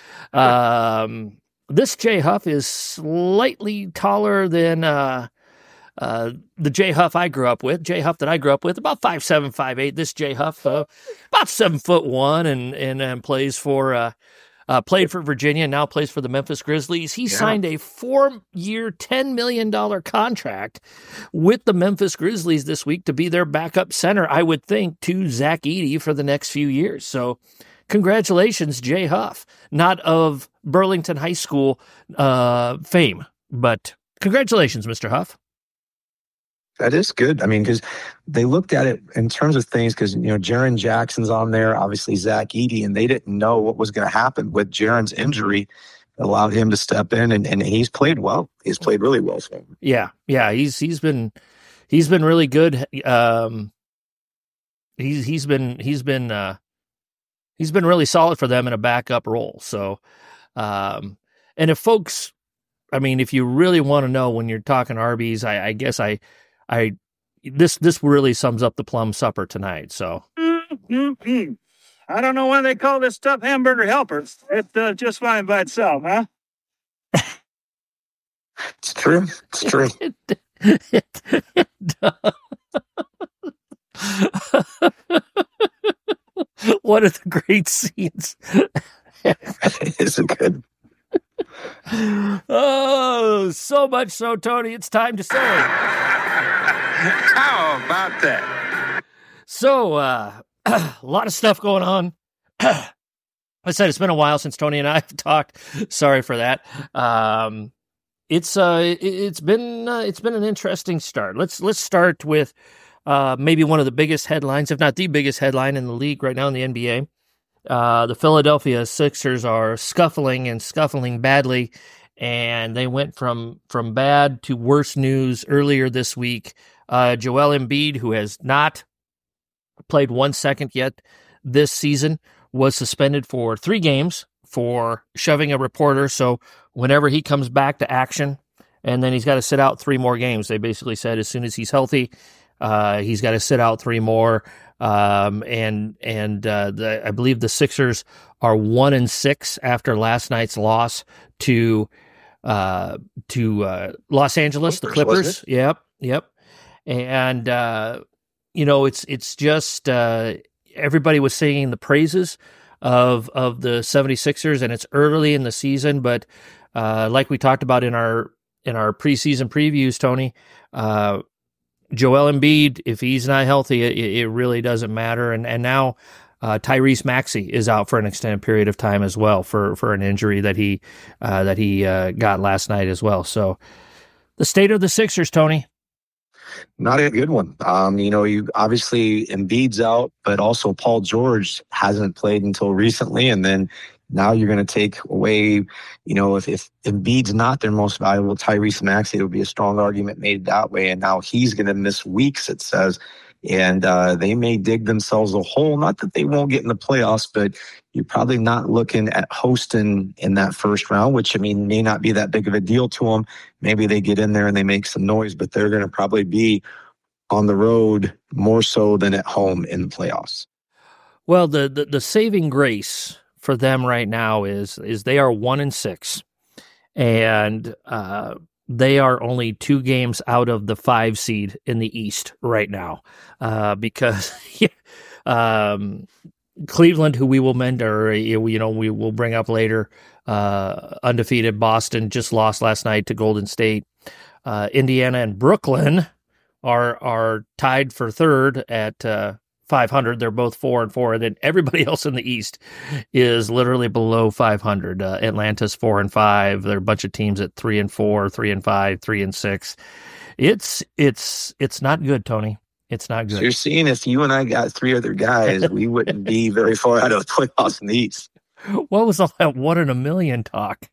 Um, this Jay Huff is slightly taller than uh, uh, the Jay Huff I grew up with. Jay Huff that I grew up with, about five seven, five eight. This Jay Huff, uh, about seven foot one, and and, and plays for uh, uh, played for Virginia, and now plays for the Memphis Grizzlies. He yeah. signed a four-year, ten million dollars contract with the Memphis Grizzlies this week to be their backup center, I would think, to Zach Edey for the next few years. So congratulations, Jay Huff. Not of Burlington High School uh, fame, but congratulations, Mister Huff. That is good. I mean, because they looked at it in terms of things, because, you know, Jaren Jackson's on there, obviously Zach Edey, and they didn't know what was going to happen with Jaren's injury. It allowed him to step in, and, and he's played well. He's played really well for him. Yeah, yeah, he's he's been he's been really good. Um, he's he's been he's been uh, he's been really solid for them in a backup role. So, um, and if folks, I mean, if you really want to know when you're talking Arby's, I, I guess I. I this this really sums up the plum supper tonight. So mm-hmm. I don't know why they call this stuff hamburger helpers. It's uh, just fine by itself, huh? It's true. It's true. it, it, it One of the great scenes. Is it good? Oh, so much so, Tony. It's time to say. How about that? So, uh, a lot of stuff going on. I said it's been a while since Tony and I have talked. Sorry for that. Um, it's uh, it, it's been uh, it's been an interesting start. Let's let's start with uh, maybe one of the biggest headlines, if not the biggest headline in the league right now in the N B A. Uh, the Philadelphia Sixers are scuffling and scuffling badly, and they went from from bad to worse news earlier this week. Uh, Joel Embiid, who has not played one second yet this season, was suspended for three games for shoving a reporter. So whenever he comes back to action, and then he's got to sit out three more games. They basically said as soon as he's healthy, uh, he's got to sit out three more. Um, and and uh, the, I believe the Sixers are one and six after last night's loss to uh, to uh, Los Angeles, Clippers, the Clippers. Yep, yep. And uh, you know, it's it's just uh, everybody was singing the praises of of the seventy-sixers, and it's early in the season, but uh, like we talked about in our in our preseason previews, Tony. Uh, Joel Embiid, if he's not healthy, it, it really doesn't matter. And and now uh, Tyrese Maxey is out for an extended period of time as well for, for an injury that he uh, that he uh, got last night as well. So the state of the Sixers, Tony. Not a good one. Um, you know, you obviously Embiid's out, but also Paul George hasn't played until recently, and then now you're going to take away, you know, if, if Embiid's not their most valuable, Tyrese Maxey, it would be a strong argument made that way. And now he's going to miss weeks, it says, and uh, they may dig themselves a hole. Not that they won't get in the playoffs, but you're probably not looking at hosting in that first round, which, I mean, may not be that big of a deal to them. Maybe they get in there and they make some noise, but they're going to probably be on the road more so than at home in the playoffs. Well, the, the, the saving grace for them right now is is they are one and six, and uh, they are only two games out of the five seed in the East right now, uh, because um, Cleveland, who we will mend, or you know, we will bring up later, uh, undefeated. Boston just lost last night to Golden State. Uh, Indiana and Brooklyn are are tied for third at uh, five hundred. They're both four and four, and then everybody else in the East is literally below five hundred. Uh, Atlanta's four and five. There are a bunch of teams at three and four, three and five, three and six. It's it's it's not good, Tony. It's not good. So you're seeing if you and I got three other guys, we wouldn't be very far out of the playoffs in the East. What was all that one in a million talk?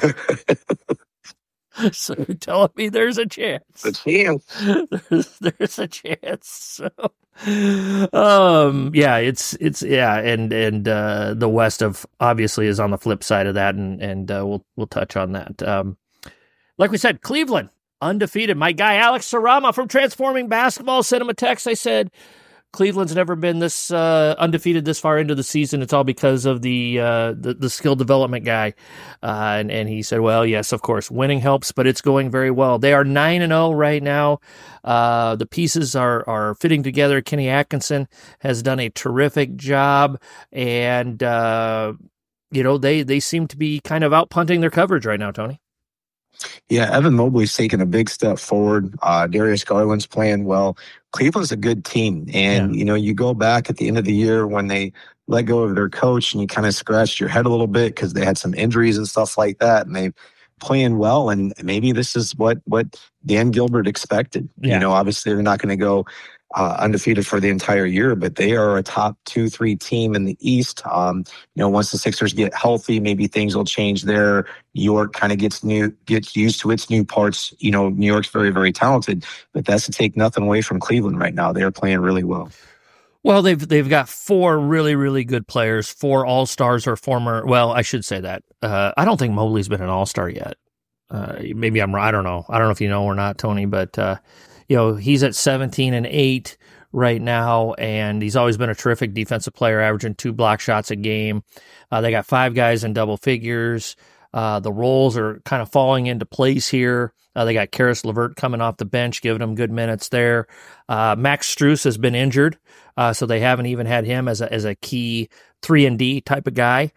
So you're telling me there's a chance. A chance. There's, there's a chance. So, um, yeah, it's it's yeah, and and uh, the West of obviously is on the flip side of that, and and uh, we'll we'll touch on that. Um, like we said, Cleveland undefeated. My guy Alex Sarama from Transforming Basketball sent him a text. I said, Cleveland's never been this uh, undefeated this far into the season. It's all because of the uh, the, the skill development guy. Uh, and, and he said, well, yes, of course, winning helps, but it's going very well. They are nine and oh right now. Uh, the pieces are, are fitting together. Kenny Atkinson has done a terrific job. And, uh, you know, they, they seem to be kind of out punting their coverage right now, Tony. Yeah, Evan Mobley's taken a big step forward. Uh, Darius Garland's playing well. Cleveland's a good team. And, yeah. you know, you go back at the end of the year when they let go of their coach and you kind of scratched your head a little bit because they had some injuries and stuff like that. And they playing well. And maybe this is what, what Dan Gilbert expected. Yeah. You know, obviously they're not going to go uh, undefeated for the entire year, but they are a top two, three team in the East. Um, you know, once the Sixers get healthy, maybe things will change there. New York kind of gets new, gets used to its new parts. You know, New York's very, very talented, but that's to take nothing away from Cleveland right now. They're playing really well. Well, they've they've got four really, really good players, four all-stars or former, well, I should say that. Uh, I don't think Mobley's been an all-star yet. Uh, maybe I'm right. I don't know. I don't know if you know or not, Tony, but, uh, you know, he's at seventeen and eight right now, and he's always been a terrific defensive player, averaging two block shots a game. Uh, they got five guys in double figures. Uh, the roles are kind of falling into place here. Uh, they got Karis LeVert coming off the bench, giving them good minutes there. Uh, Max Strus has been injured, uh, so they haven't even had him as a as a key three and D type of guy.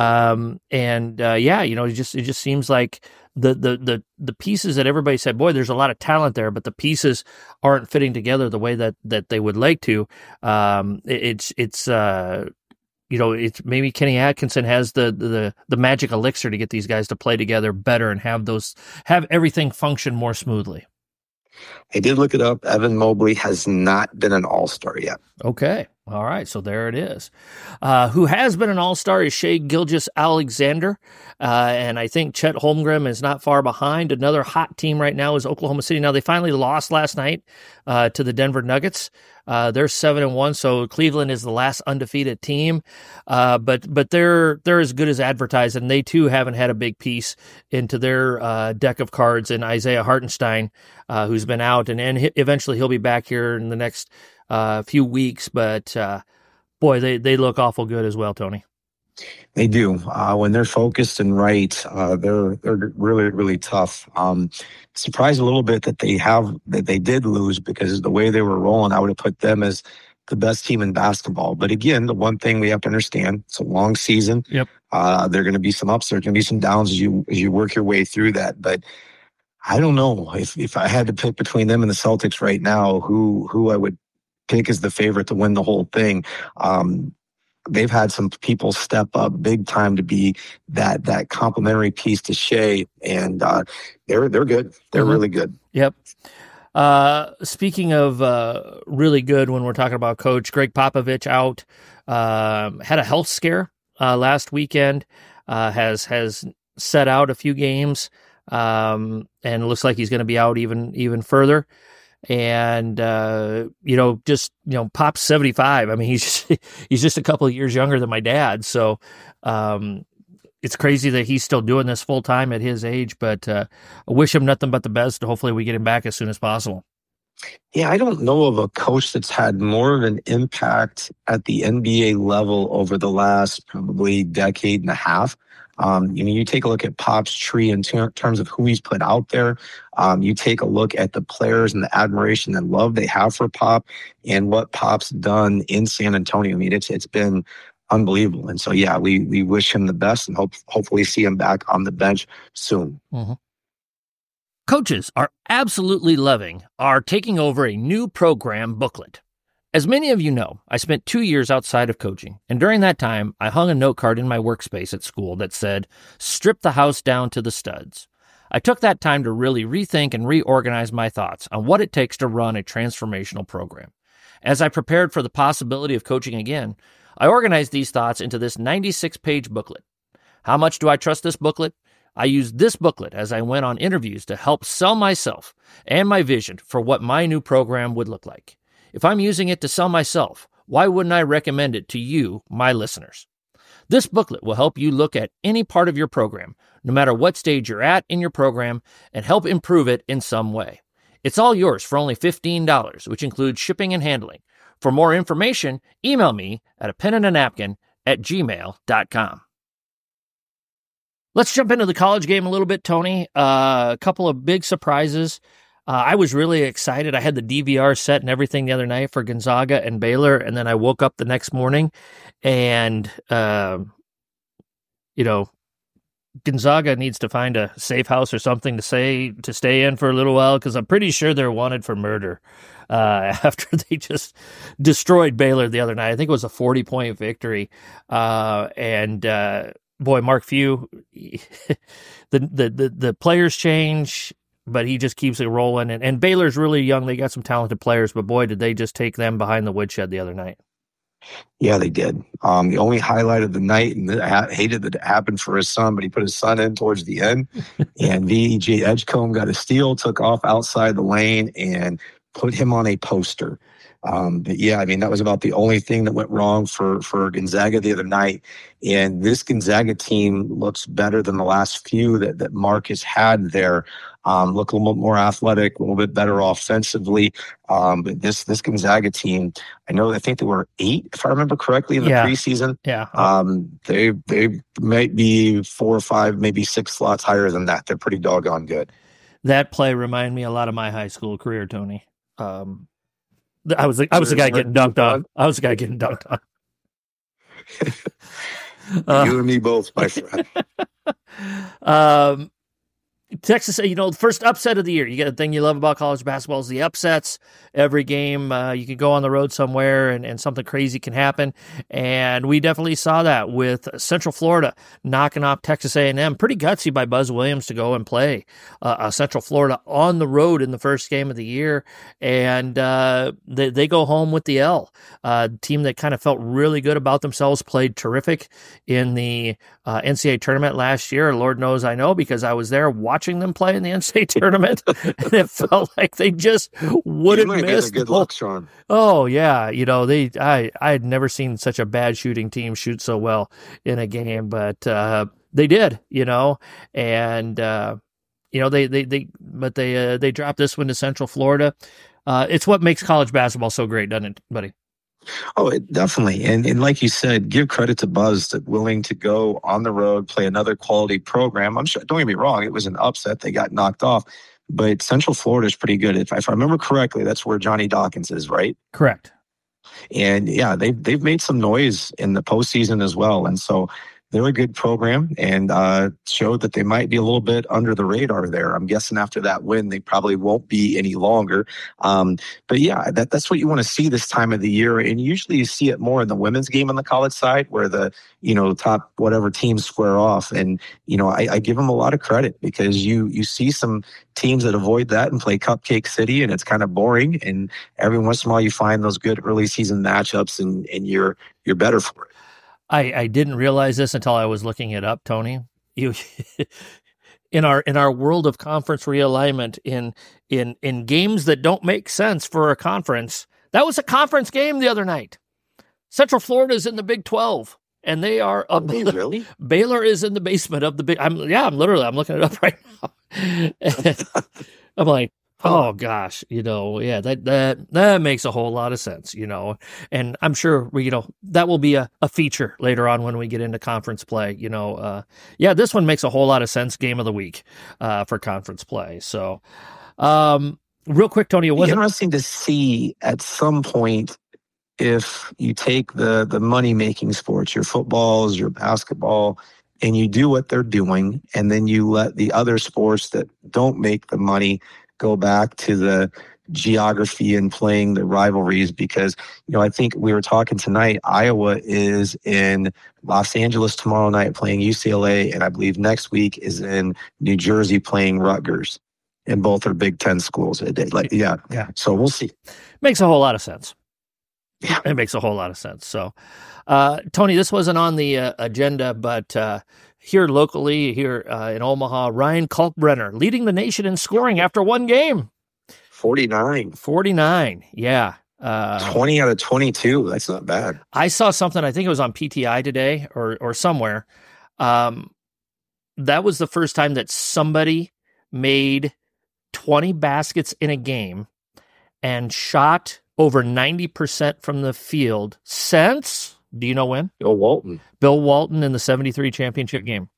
Um, and uh, yeah, you know, it just it just seems like the the the the pieces that everybody said, boy, there's a lot of talent there, but the pieces aren't fitting together the way that that they would like to. Um, it, it's it's. Uh, You know, it's maybe Kenny Atkinson has the, the the magic elixir to get these guys to play together better and have those have everything function more smoothly. I did look it up. Evan Mobley has not been an all-star yet. Okay. All right. So there it is. Uh, who has been an all-star is Shai Gilgeous-Alexander. Uh, and I think Chet Holmgren is not far behind. Another hot team right now is Oklahoma City. Now, they finally lost last night uh, to the Denver Nuggets. Uh, they're seven and one, so Cleveland is the last undefeated team. Uh, but but they're they're as good as advertised, and they too haven't had a big piece into their uh, deck of cards in Isaiah Hartenstein, uh, who's been out, and and eventually he'll be back here in the next uh, few weeks. But uh, boy, they they look awful good as well, Tony. They do. Uh, when they're focused and right, uh, they're they're really really tough. Um, surprised a little bit that they have that they did lose because the way they were rolling, I would have put them as the best team in basketball. But again, the one thing we have to understand: it's a long season. Yep. Uh, there are going to be some ups, there are going to be some downs as you as you work your way through that. But I don't know if if I had to pick between them and the Celtics right now, who who I would pick as the favorite to win the whole thing. Um, They've had some people step up big time to be that that complementary piece to Shai, and uh, they're they're good. They're mm-hmm. really good. Yep. Uh, speaking of uh, really good, when we're talking about coach, Greg Popovich out, um, had a health scare uh, last weekend. Uh, has has set out a few games, um, and looks like he's going to be out even even further. And, uh, you know, just, you know, Pop's seventy-five. I mean, he's just, he's just a couple of years younger than my dad. So, um, it's crazy that he's still doing this full time at his age, but, uh, I wish him nothing but the best. Hopefully we get him back as soon as possible. Yeah, I don't know of a coach that's had more of an impact at the N B A level over the last probably decade and a half. Um, I mean, you take a look at Pop's tree in ter- terms of who he's put out there. Um, you take a look at the players and the admiration and love they have for Pop and what Pop's done in San Antonio. I mean, it's it's been unbelievable. And so, yeah, we we wish him the best and hope hopefully see him back on the bench soon. Mm-hmm. Coaches are absolutely loving our taking over a new program booklet. As many of you know, I spent two years outside of coaching, and during that time, I hung a note card in my workspace at school that said, "Strip the house down to the studs." I took that time to really rethink and reorganize my thoughts on what it takes to run a transformational program. As I prepared for the possibility of coaching again, I organized these thoughts into this ninety-six page booklet. How much do I trust this booklet? I used this booklet as I went on interviews to help sell myself and my vision for what my new program would look like. If I'm using it to sell myself, why wouldn't I recommend it to you, my listeners? This booklet will help you look at any part of your program, no matter what stage you're at in your program, and help improve it in some way. It's all yours for only fifteen dollars, which includes shipping and handling. For more information, email me at a pen and a napkin at gmail dot com. Let's jump into the college game a little bit, Tony. Uh, a couple of big surprises. Uh, I was really excited. I had the D V R set and everything the other night for Gonzaga and Baylor, and then I woke up the next morning, and uh, you know, Gonzaga needs to find a safe house or something to say to stay in for a little while, because I'm pretty sure they're wanted for murder uh, after they just destroyed Baylor the other night. I think it was a forty point victory, uh, and. Uh, Boy, Mark Few, the, the the the players change, but he just keeps it rolling. And, and Baylor's really young. They got some talented players, but boy, did they just take them behind the woodshed the other night. Yeah, they did. Um, the only highlight of the night, and I hated that it happened for his son, but he put his son in towards the end, and V E J Edgecombe got a steal, took off outside the lane, and put him on a poster. Um, but yeah, I mean, that was about the only thing that went wrong for, for Gonzaga the other night. And this Gonzaga team looks better than the last few that, that Mark has had there. Um, look a little bit more athletic, a little bit better offensively. Um, but this, this Gonzaga team, I know, I think they were eight, if I remember correctly, in the yeah. preseason. Yeah. Um, they, they might be four or five, maybe six slots higher than that. They're pretty doggone good. That play reminded me a lot of my high school career, Tony. Um, I was the, I was the guy getting dunked on. I was the guy getting dunked on. uh, you and me both, my friend. um, Texas, you know, the first upset of the year. You get a thing you love about college basketball is the upsets. Every game, uh, you can go on the road somewhere and, and something crazy can happen. And we definitely saw that with Central Florida knocking off Texas A and M. Pretty gutsy by Buzz Williams to go and play uh, uh, Central Florida on the road in the first game of the year. And uh, they, they go home with the L. Uh, team that kind of felt really good about themselves, played terrific in the uh, N C double A tournament last year. Lord knows I know, because I was there watching watching them play in the N C double A tournament, and it felt like they just wouldn't miss. Good luck, Sean. Oh yeah, you know they. I I had never seen such a bad shooting team shoot so well in a game, but uh, they did. You know, and uh, you know they they they but they uh, they dropped this one to Central Florida. Uh, it's what makes college basketball so great, doesn't it, buddy? Oh, it, definitely. And and like you said, give credit to Buzz that willing to go on the road, play another quality program. I'm sure, don't get me wrong, it was an upset. They got knocked off. But Central Florida is pretty good. If, if I remember correctly, that's where Johnny Dawkins is, right? Correct. And yeah, they've, they've made some noise in the postseason as well. And so they're a good program, and uh, showed that they might be a little bit under the radar there. I'm guessing after that win, they probably won't be any longer. Um, but yeah, that, that's what you want to see this time of the year. And usually you see it more in the women's game on the college side, where the, you know, top whatever teams square off. And, you know, I, I give them a lot of credit, because you, you see some teams that avoid that and play Cupcake City, and it's kind of boring. And every once in a while you find those good early season matchups, and, and you're, you're better for it. I, I didn't realize this until I was looking it up, Tony. You in our in our world of conference realignment, in in in games that don't make sense for a conference. That was a conference game the other night. Central Florida is in the Big twelve, and they are Are they really? Baylor is in the basement of the Big. I'm yeah, I'm literally I'm looking it up right now. I'm like, oh gosh, you know, yeah, that that that makes a whole lot of sense, you know, and I'm sure we, you know, that will be a, a feature later on when we get into conference play, you know. Uh, yeah, this one makes a whole lot of sense. Game of the week uh, for conference play. So, um, real quick, Tony, it It'd be wasn't interesting to see at some point if you take the the money making sports, your footballs, your basketball, and you do what they're doing, and then you let the other sports that don't make the money go back to the geography and playing the rivalries. Because, you know, I think we were talking tonight, Iowa is in Los Angeles tomorrow night playing U C L A, and I believe next week is in New Jersey playing Rutgers. And both are Big Ten schools. Like, yeah, Yeah. So we'll see. makes a whole lot of sense. Yeah. It makes a whole lot of sense. So, uh, Tony, this wasn't on the uh, agenda, but uh, here locally, here uh, in Omaha, Ryan Kalkbrenner leading the nation in scoring after one game. forty-nine. forty-nine, yeah. Uh, twenty out of twenty-two. That's not bad. I saw something, I think it was on P T I today or or somewhere. Um, that was the first time that somebody made twenty baskets in a game and shot over ninety percent from the field since, do you know when? Bill Walton. Bill Walton in the seventy-three championship game.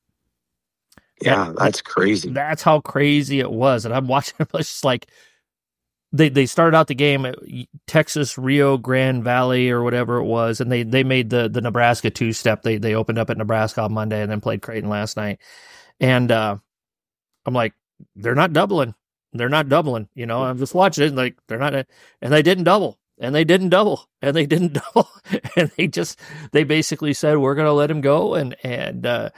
Yeah, That- that's crazy. That's how crazy it was. And I'm watching it, it's just like, they they started out the game at Texas Rio Grande Valley or whatever it was, and they they made the the Nebraska two step. They they opened up at Nebraska on Monday and then played Creighton last night. And uh, I'm like, they're not doubling. They're not doubling. You know, I'm just watching it and like they're not, and they didn't double, and they didn't double, and they didn't double, and they just they basically said we're going to let him go, and and uh,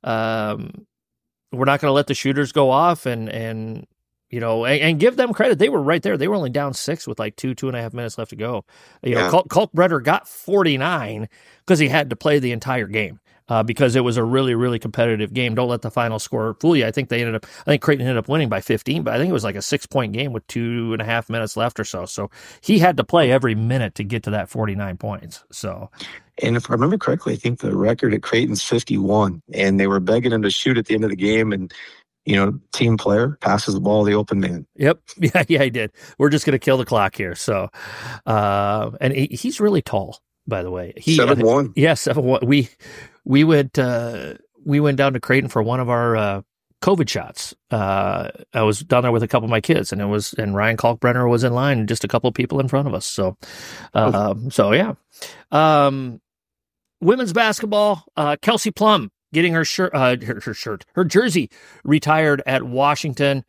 um, we're not going to let the shooters go off, and and. You know, and, and give them credit. They were right there. They were only down six with like two, two and a half minutes left to go. You know, Yeah. Kalk, Kalkbrenner got forty-nine because he had to play the entire game uh, because it was a really, really competitive game. Don't let the final score fool you. I think they ended up, I think Creighton ended up winning by fifteen, but I think it was like a six point game with two and a half minutes left or so. So he had to play every minute to get to that forty-nine points. So, And if I remember correctly, I think the record at Creighton's fifty-one, and they were begging him to shoot at the end of the game. And, you know, team player passes the ball to the open man. yep. Yeah, yeah, he did. We're just going to kill the clock here. So, uh, and he, he's really tall, by the way. He, seven one. Yeah, seven one. We we went uh, we went down to Creighton for one of our uh, COVID shots. Uh, I was down there with a couple of my kids, and it was and Ryan Kalkbrenner was in line, and just a couple of people in front of us. So, uh, Oh. so yeah. Um, women's basketball. Uh, Kelsey Plum getting her shirt, uh, her, her shirt, her jersey retired at Washington.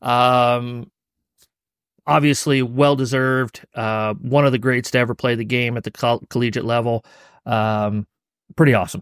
Um, obviously, well deserved. Uh, one of the greats to ever play the game at the coll- collegiate level. Um, pretty awesome.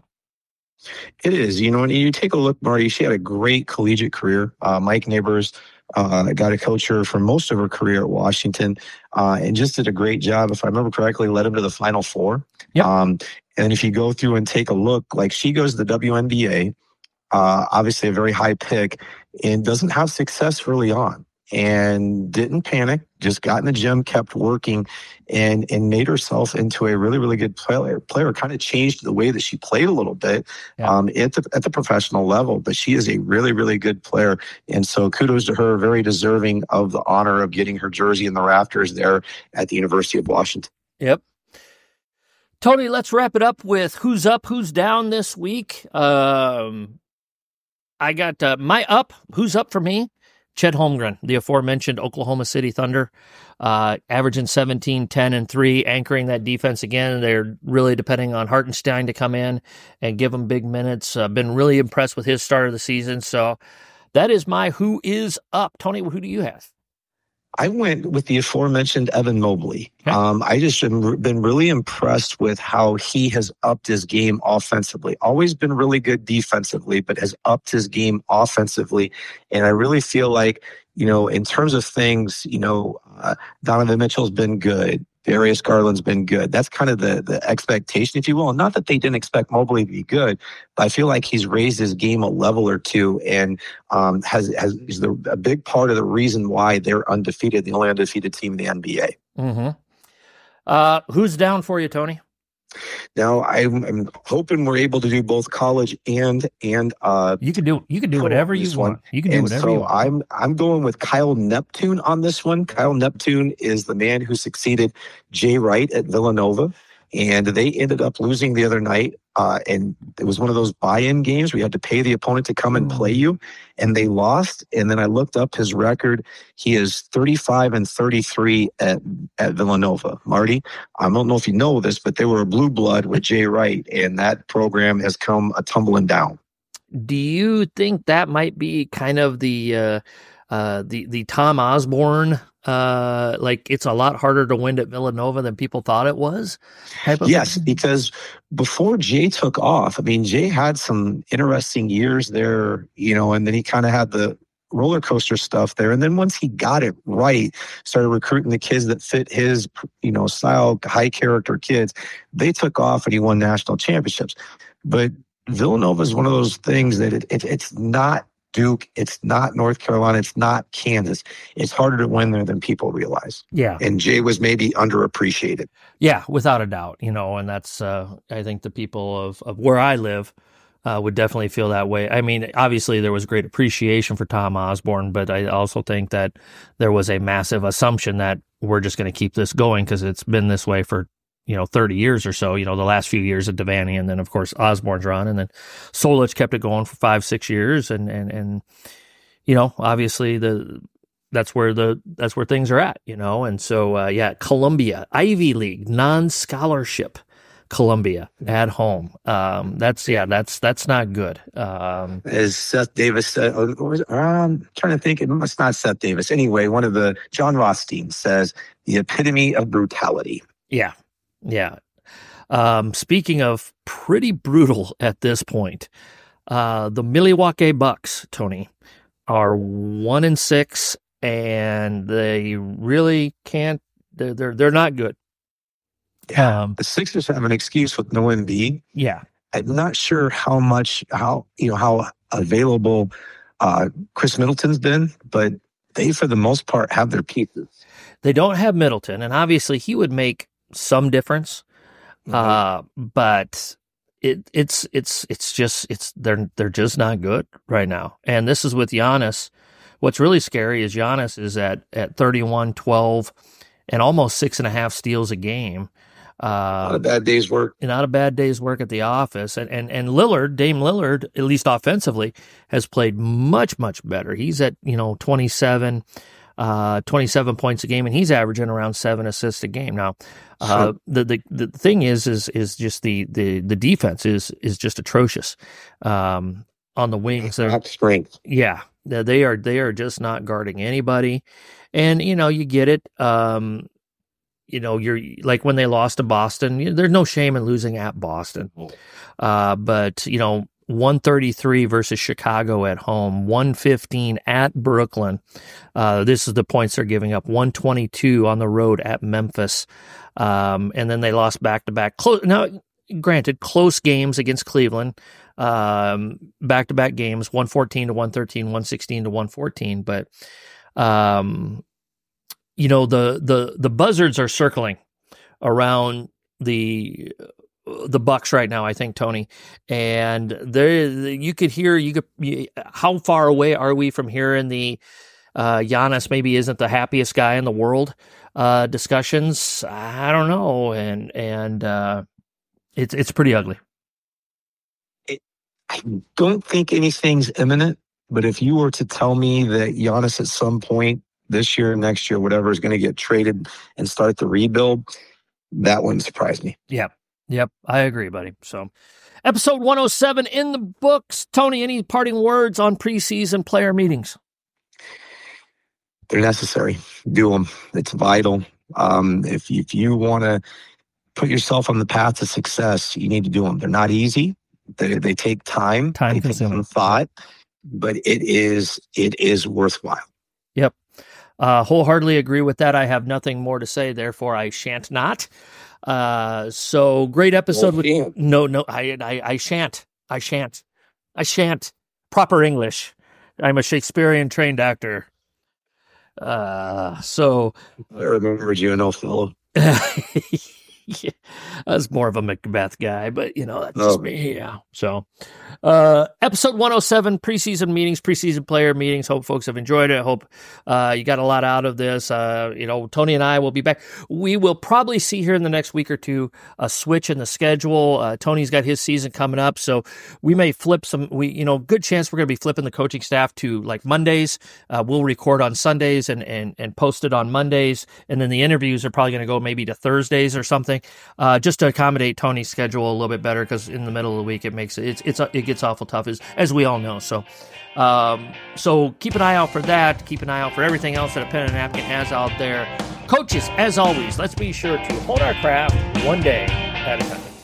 It is. You know, when you take a look, Marty, she had a great collegiate career. Uh, Mike Neighbors uh, got to coach her for most of her career at Washington uh, and just did a great job. If I remember correctly, led him to the Final Four. Yep. Um, and if you go through and take a look, like she goes to the W N B A, uh, obviously a very high pick, and doesn't have success early on. And didn't panic, just got in the gym, kept working, and and made herself into a really, really good player. Player kind of changed the way that she played a little bit Yeah. um, at the at the professional level. But she is a really, really good player, and so kudos to her. Very deserving of the honor of getting her jersey in the rafters there at the University of Washington. Yep. Tony, let's wrap it up with who's up, who's down this week. Um, I got uh, my up. Who's up for me? Chet Holmgren, the aforementioned Oklahoma City Thunder, uh, averaging seventeen, ten, and three, anchoring that defense again. They're really depending on Hartenstein to come in and give them big minutes. Uh, been really impressed with his start of the season. So that is my who is up. Tony, who do you have? I went with the aforementioned Evan Mobley. Okay. Um, I just have been really impressed with how he has upped his game offensively. Always been really good defensively, but has upped his game offensively. And I really feel like, you know, in terms of things, you know, uh, Donovan Mitchell's been good. Darius Garland's been good. That's kind of the, the expectation, if you will. And not that they didn't expect Mobley to be good, but I feel like he's raised his game a level or two and um, has, has is the, a big part of the reason why they're undefeated, the only undefeated team in the N B A. Mm-hmm. Uh, who's down for you, Tony? Now I'm, I'm hoping we're able to do both college and and uh, you can do you can do whatever you want. One. You can do and whatever so you want. I'm I'm going with Kyle Neptune on this one. Kyle Neptune is the man who succeeded Jay Wright at Villanova, and they ended up losing the other night. Uh, and it was one of those buy-in games where you had to pay the opponent to come and play you, and they lost. And then I looked up his record. He is thirty-five and thirty-three at, at Villanova. Marty, I don't know if you know this, but they were a blue blood with Jay Wright, and that program has come a tumbling down. Do you think that might be kind of the uh, uh, the the Tom Osborne? Uh, like it's a lot harder to win at Villanova than people thought it was. Yes, because before Jay took off, I mean, Jay had some interesting years there, you know, and then he kind of had the roller coaster stuff there. And then once he got it right, started recruiting the kids that fit his, you know, style, high character kids, they took off and he won national championships. But Villanova is one of those things that it, it, it's not Duke, it's not North Carolina, it's not Kansas. It's harder to win there than people realize. Yeah. And Jay was maybe underappreciated. Yeah, without a doubt, you know, and that's, uh, I think the people of, of where I live uh, would definitely feel that way. I mean, obviously there was great appreciation for Tom Osborne, but I also think that there was a massive assumption that we're just going to keep this going because it's been this way for you know, thirty years or so, you know, the last few years of Devaney, and then of course Osborne's run, and then Solich kept it going for five, six years. And, and, and, you know, obviously the, that's where the, that's where things are at, you know? And so, uh, yeah, Columbia, Ivy League, non-scholarship Columbia at home. Um, that's, yeah, that's, that's not good. Um, As Seth Davis said, uh, I'm trying to think, it must not Seth Davis. Anyway, one of the, John Rothstein says, the epitome of brutality. Yeah. Yeah. Um, speaking of pretty brutal at this point, uh, the Milwaukee Bucks, Tony, are one and six, and they really can't. They're they're, they're not good. Yeah, um, the Sixers have an excuse with no Embiid. Yeah, I'm not sure how much how you know how available uh, Chris Middleton's been, but they for the most part have their pieces. They don't have Middleton, and obviously he would make some difference, mm-hmm. uh, but it it's it's it's just it's they're they're just not good right now. And this is with Giannis. What's really scary is Giannis is at at thirty-one, twelve, and almost six and a half steals a game. Uh, not a bad day's work. Not a bad day's work at the office. And and and Lillard, Dame Lillard, at least offensively, has played much much better. He's at you know twenty-seven. Uh, twenty-seven points a game, and he's averaging around seven assists a game. Now, uh, sure. the, the the thing is, is is just the the the defense is is just atrocious. Um, on the wings, they're strength. Yeah, they are they are just not guarding anybody, and you know you get it. Um, you know you're like when they lost to Boston. You, there's no shame in losing at Boston, uh, but you know. one thirty-three versus Chicago at home, one fifteen at Brooklyn. Uh, this is the points they're giving up. one twenty-two on the road at Memphis. Um, and then they lost back-to-back. Close, now, granted, close games against Cleveland. Um, back-to-back games, one fourteen to one thirteen, one sixteen to one fourteen. But, um, you know, the, the, the buzzards are circling around the the Bucks right now, I think, Tony, and there you could hear you could you, how far away are we from hearing the uh, Giannis maybe isn't the happiest guy in the world uh, discussions? I don't know, and and uh, it's it's pretty ugly. It, I don't think anything's imminent, but if you were to tell me that Giannis at some point this year, next year, whatever, is going to get traded and start the rebuild, that wouldn't surprise me. Yeah. Yep, I agree, buddy. So, episode one oh seven in the books. Tony, any parting words on preseason player meetings? They're necessary. Do them. It's vital. Um, if, if you want to put yourself on the path to success, you need to do them. They're not easy. They, they take time. Time they consuming. Take some thought, but it is it is worthwhile. Yep. Uh, wholeheartedly agree with that. I have nothing more to say, therefore I shan't not. Uh, so great episode. Well, with damn. no, no, I, I, I shan't, I shan't, I shan't. Proper English. I'm a Shakespearean trained actor. Uh, so I remembered you, no fellow. yeah, I was more of a Macbeth guy, but you know, that's Oh. just me. Yeah. So, uh, episode one oh seven, preseason meetings, preseason player meetings. Hope folks have enjoyed it. Hope, uh, you got a lot out of this. Uh, you know, Tony and I will be back. We will probably see here in the next week or two a switch in the schedule. Uh, Tony's got his season coming up, so we may flip some. We, you know, good chance we're going to be flipping the coaching staff to like Mondays. Uh, we'll record on Sundays and and and post it on Mondays, and then the interviews are probably going to go maybe to Thursdays or something, uh, just to accommodate Tony's schedule a little bit better. Because in the middle of the week, it makes it it's it's it gets awful tough, as as we all know. So, um, so keep an eye out for that. Keep an eye out for everything else that a pen and napkin has out there. Coaches, as always, let's be sure to hold our craft one day at a time.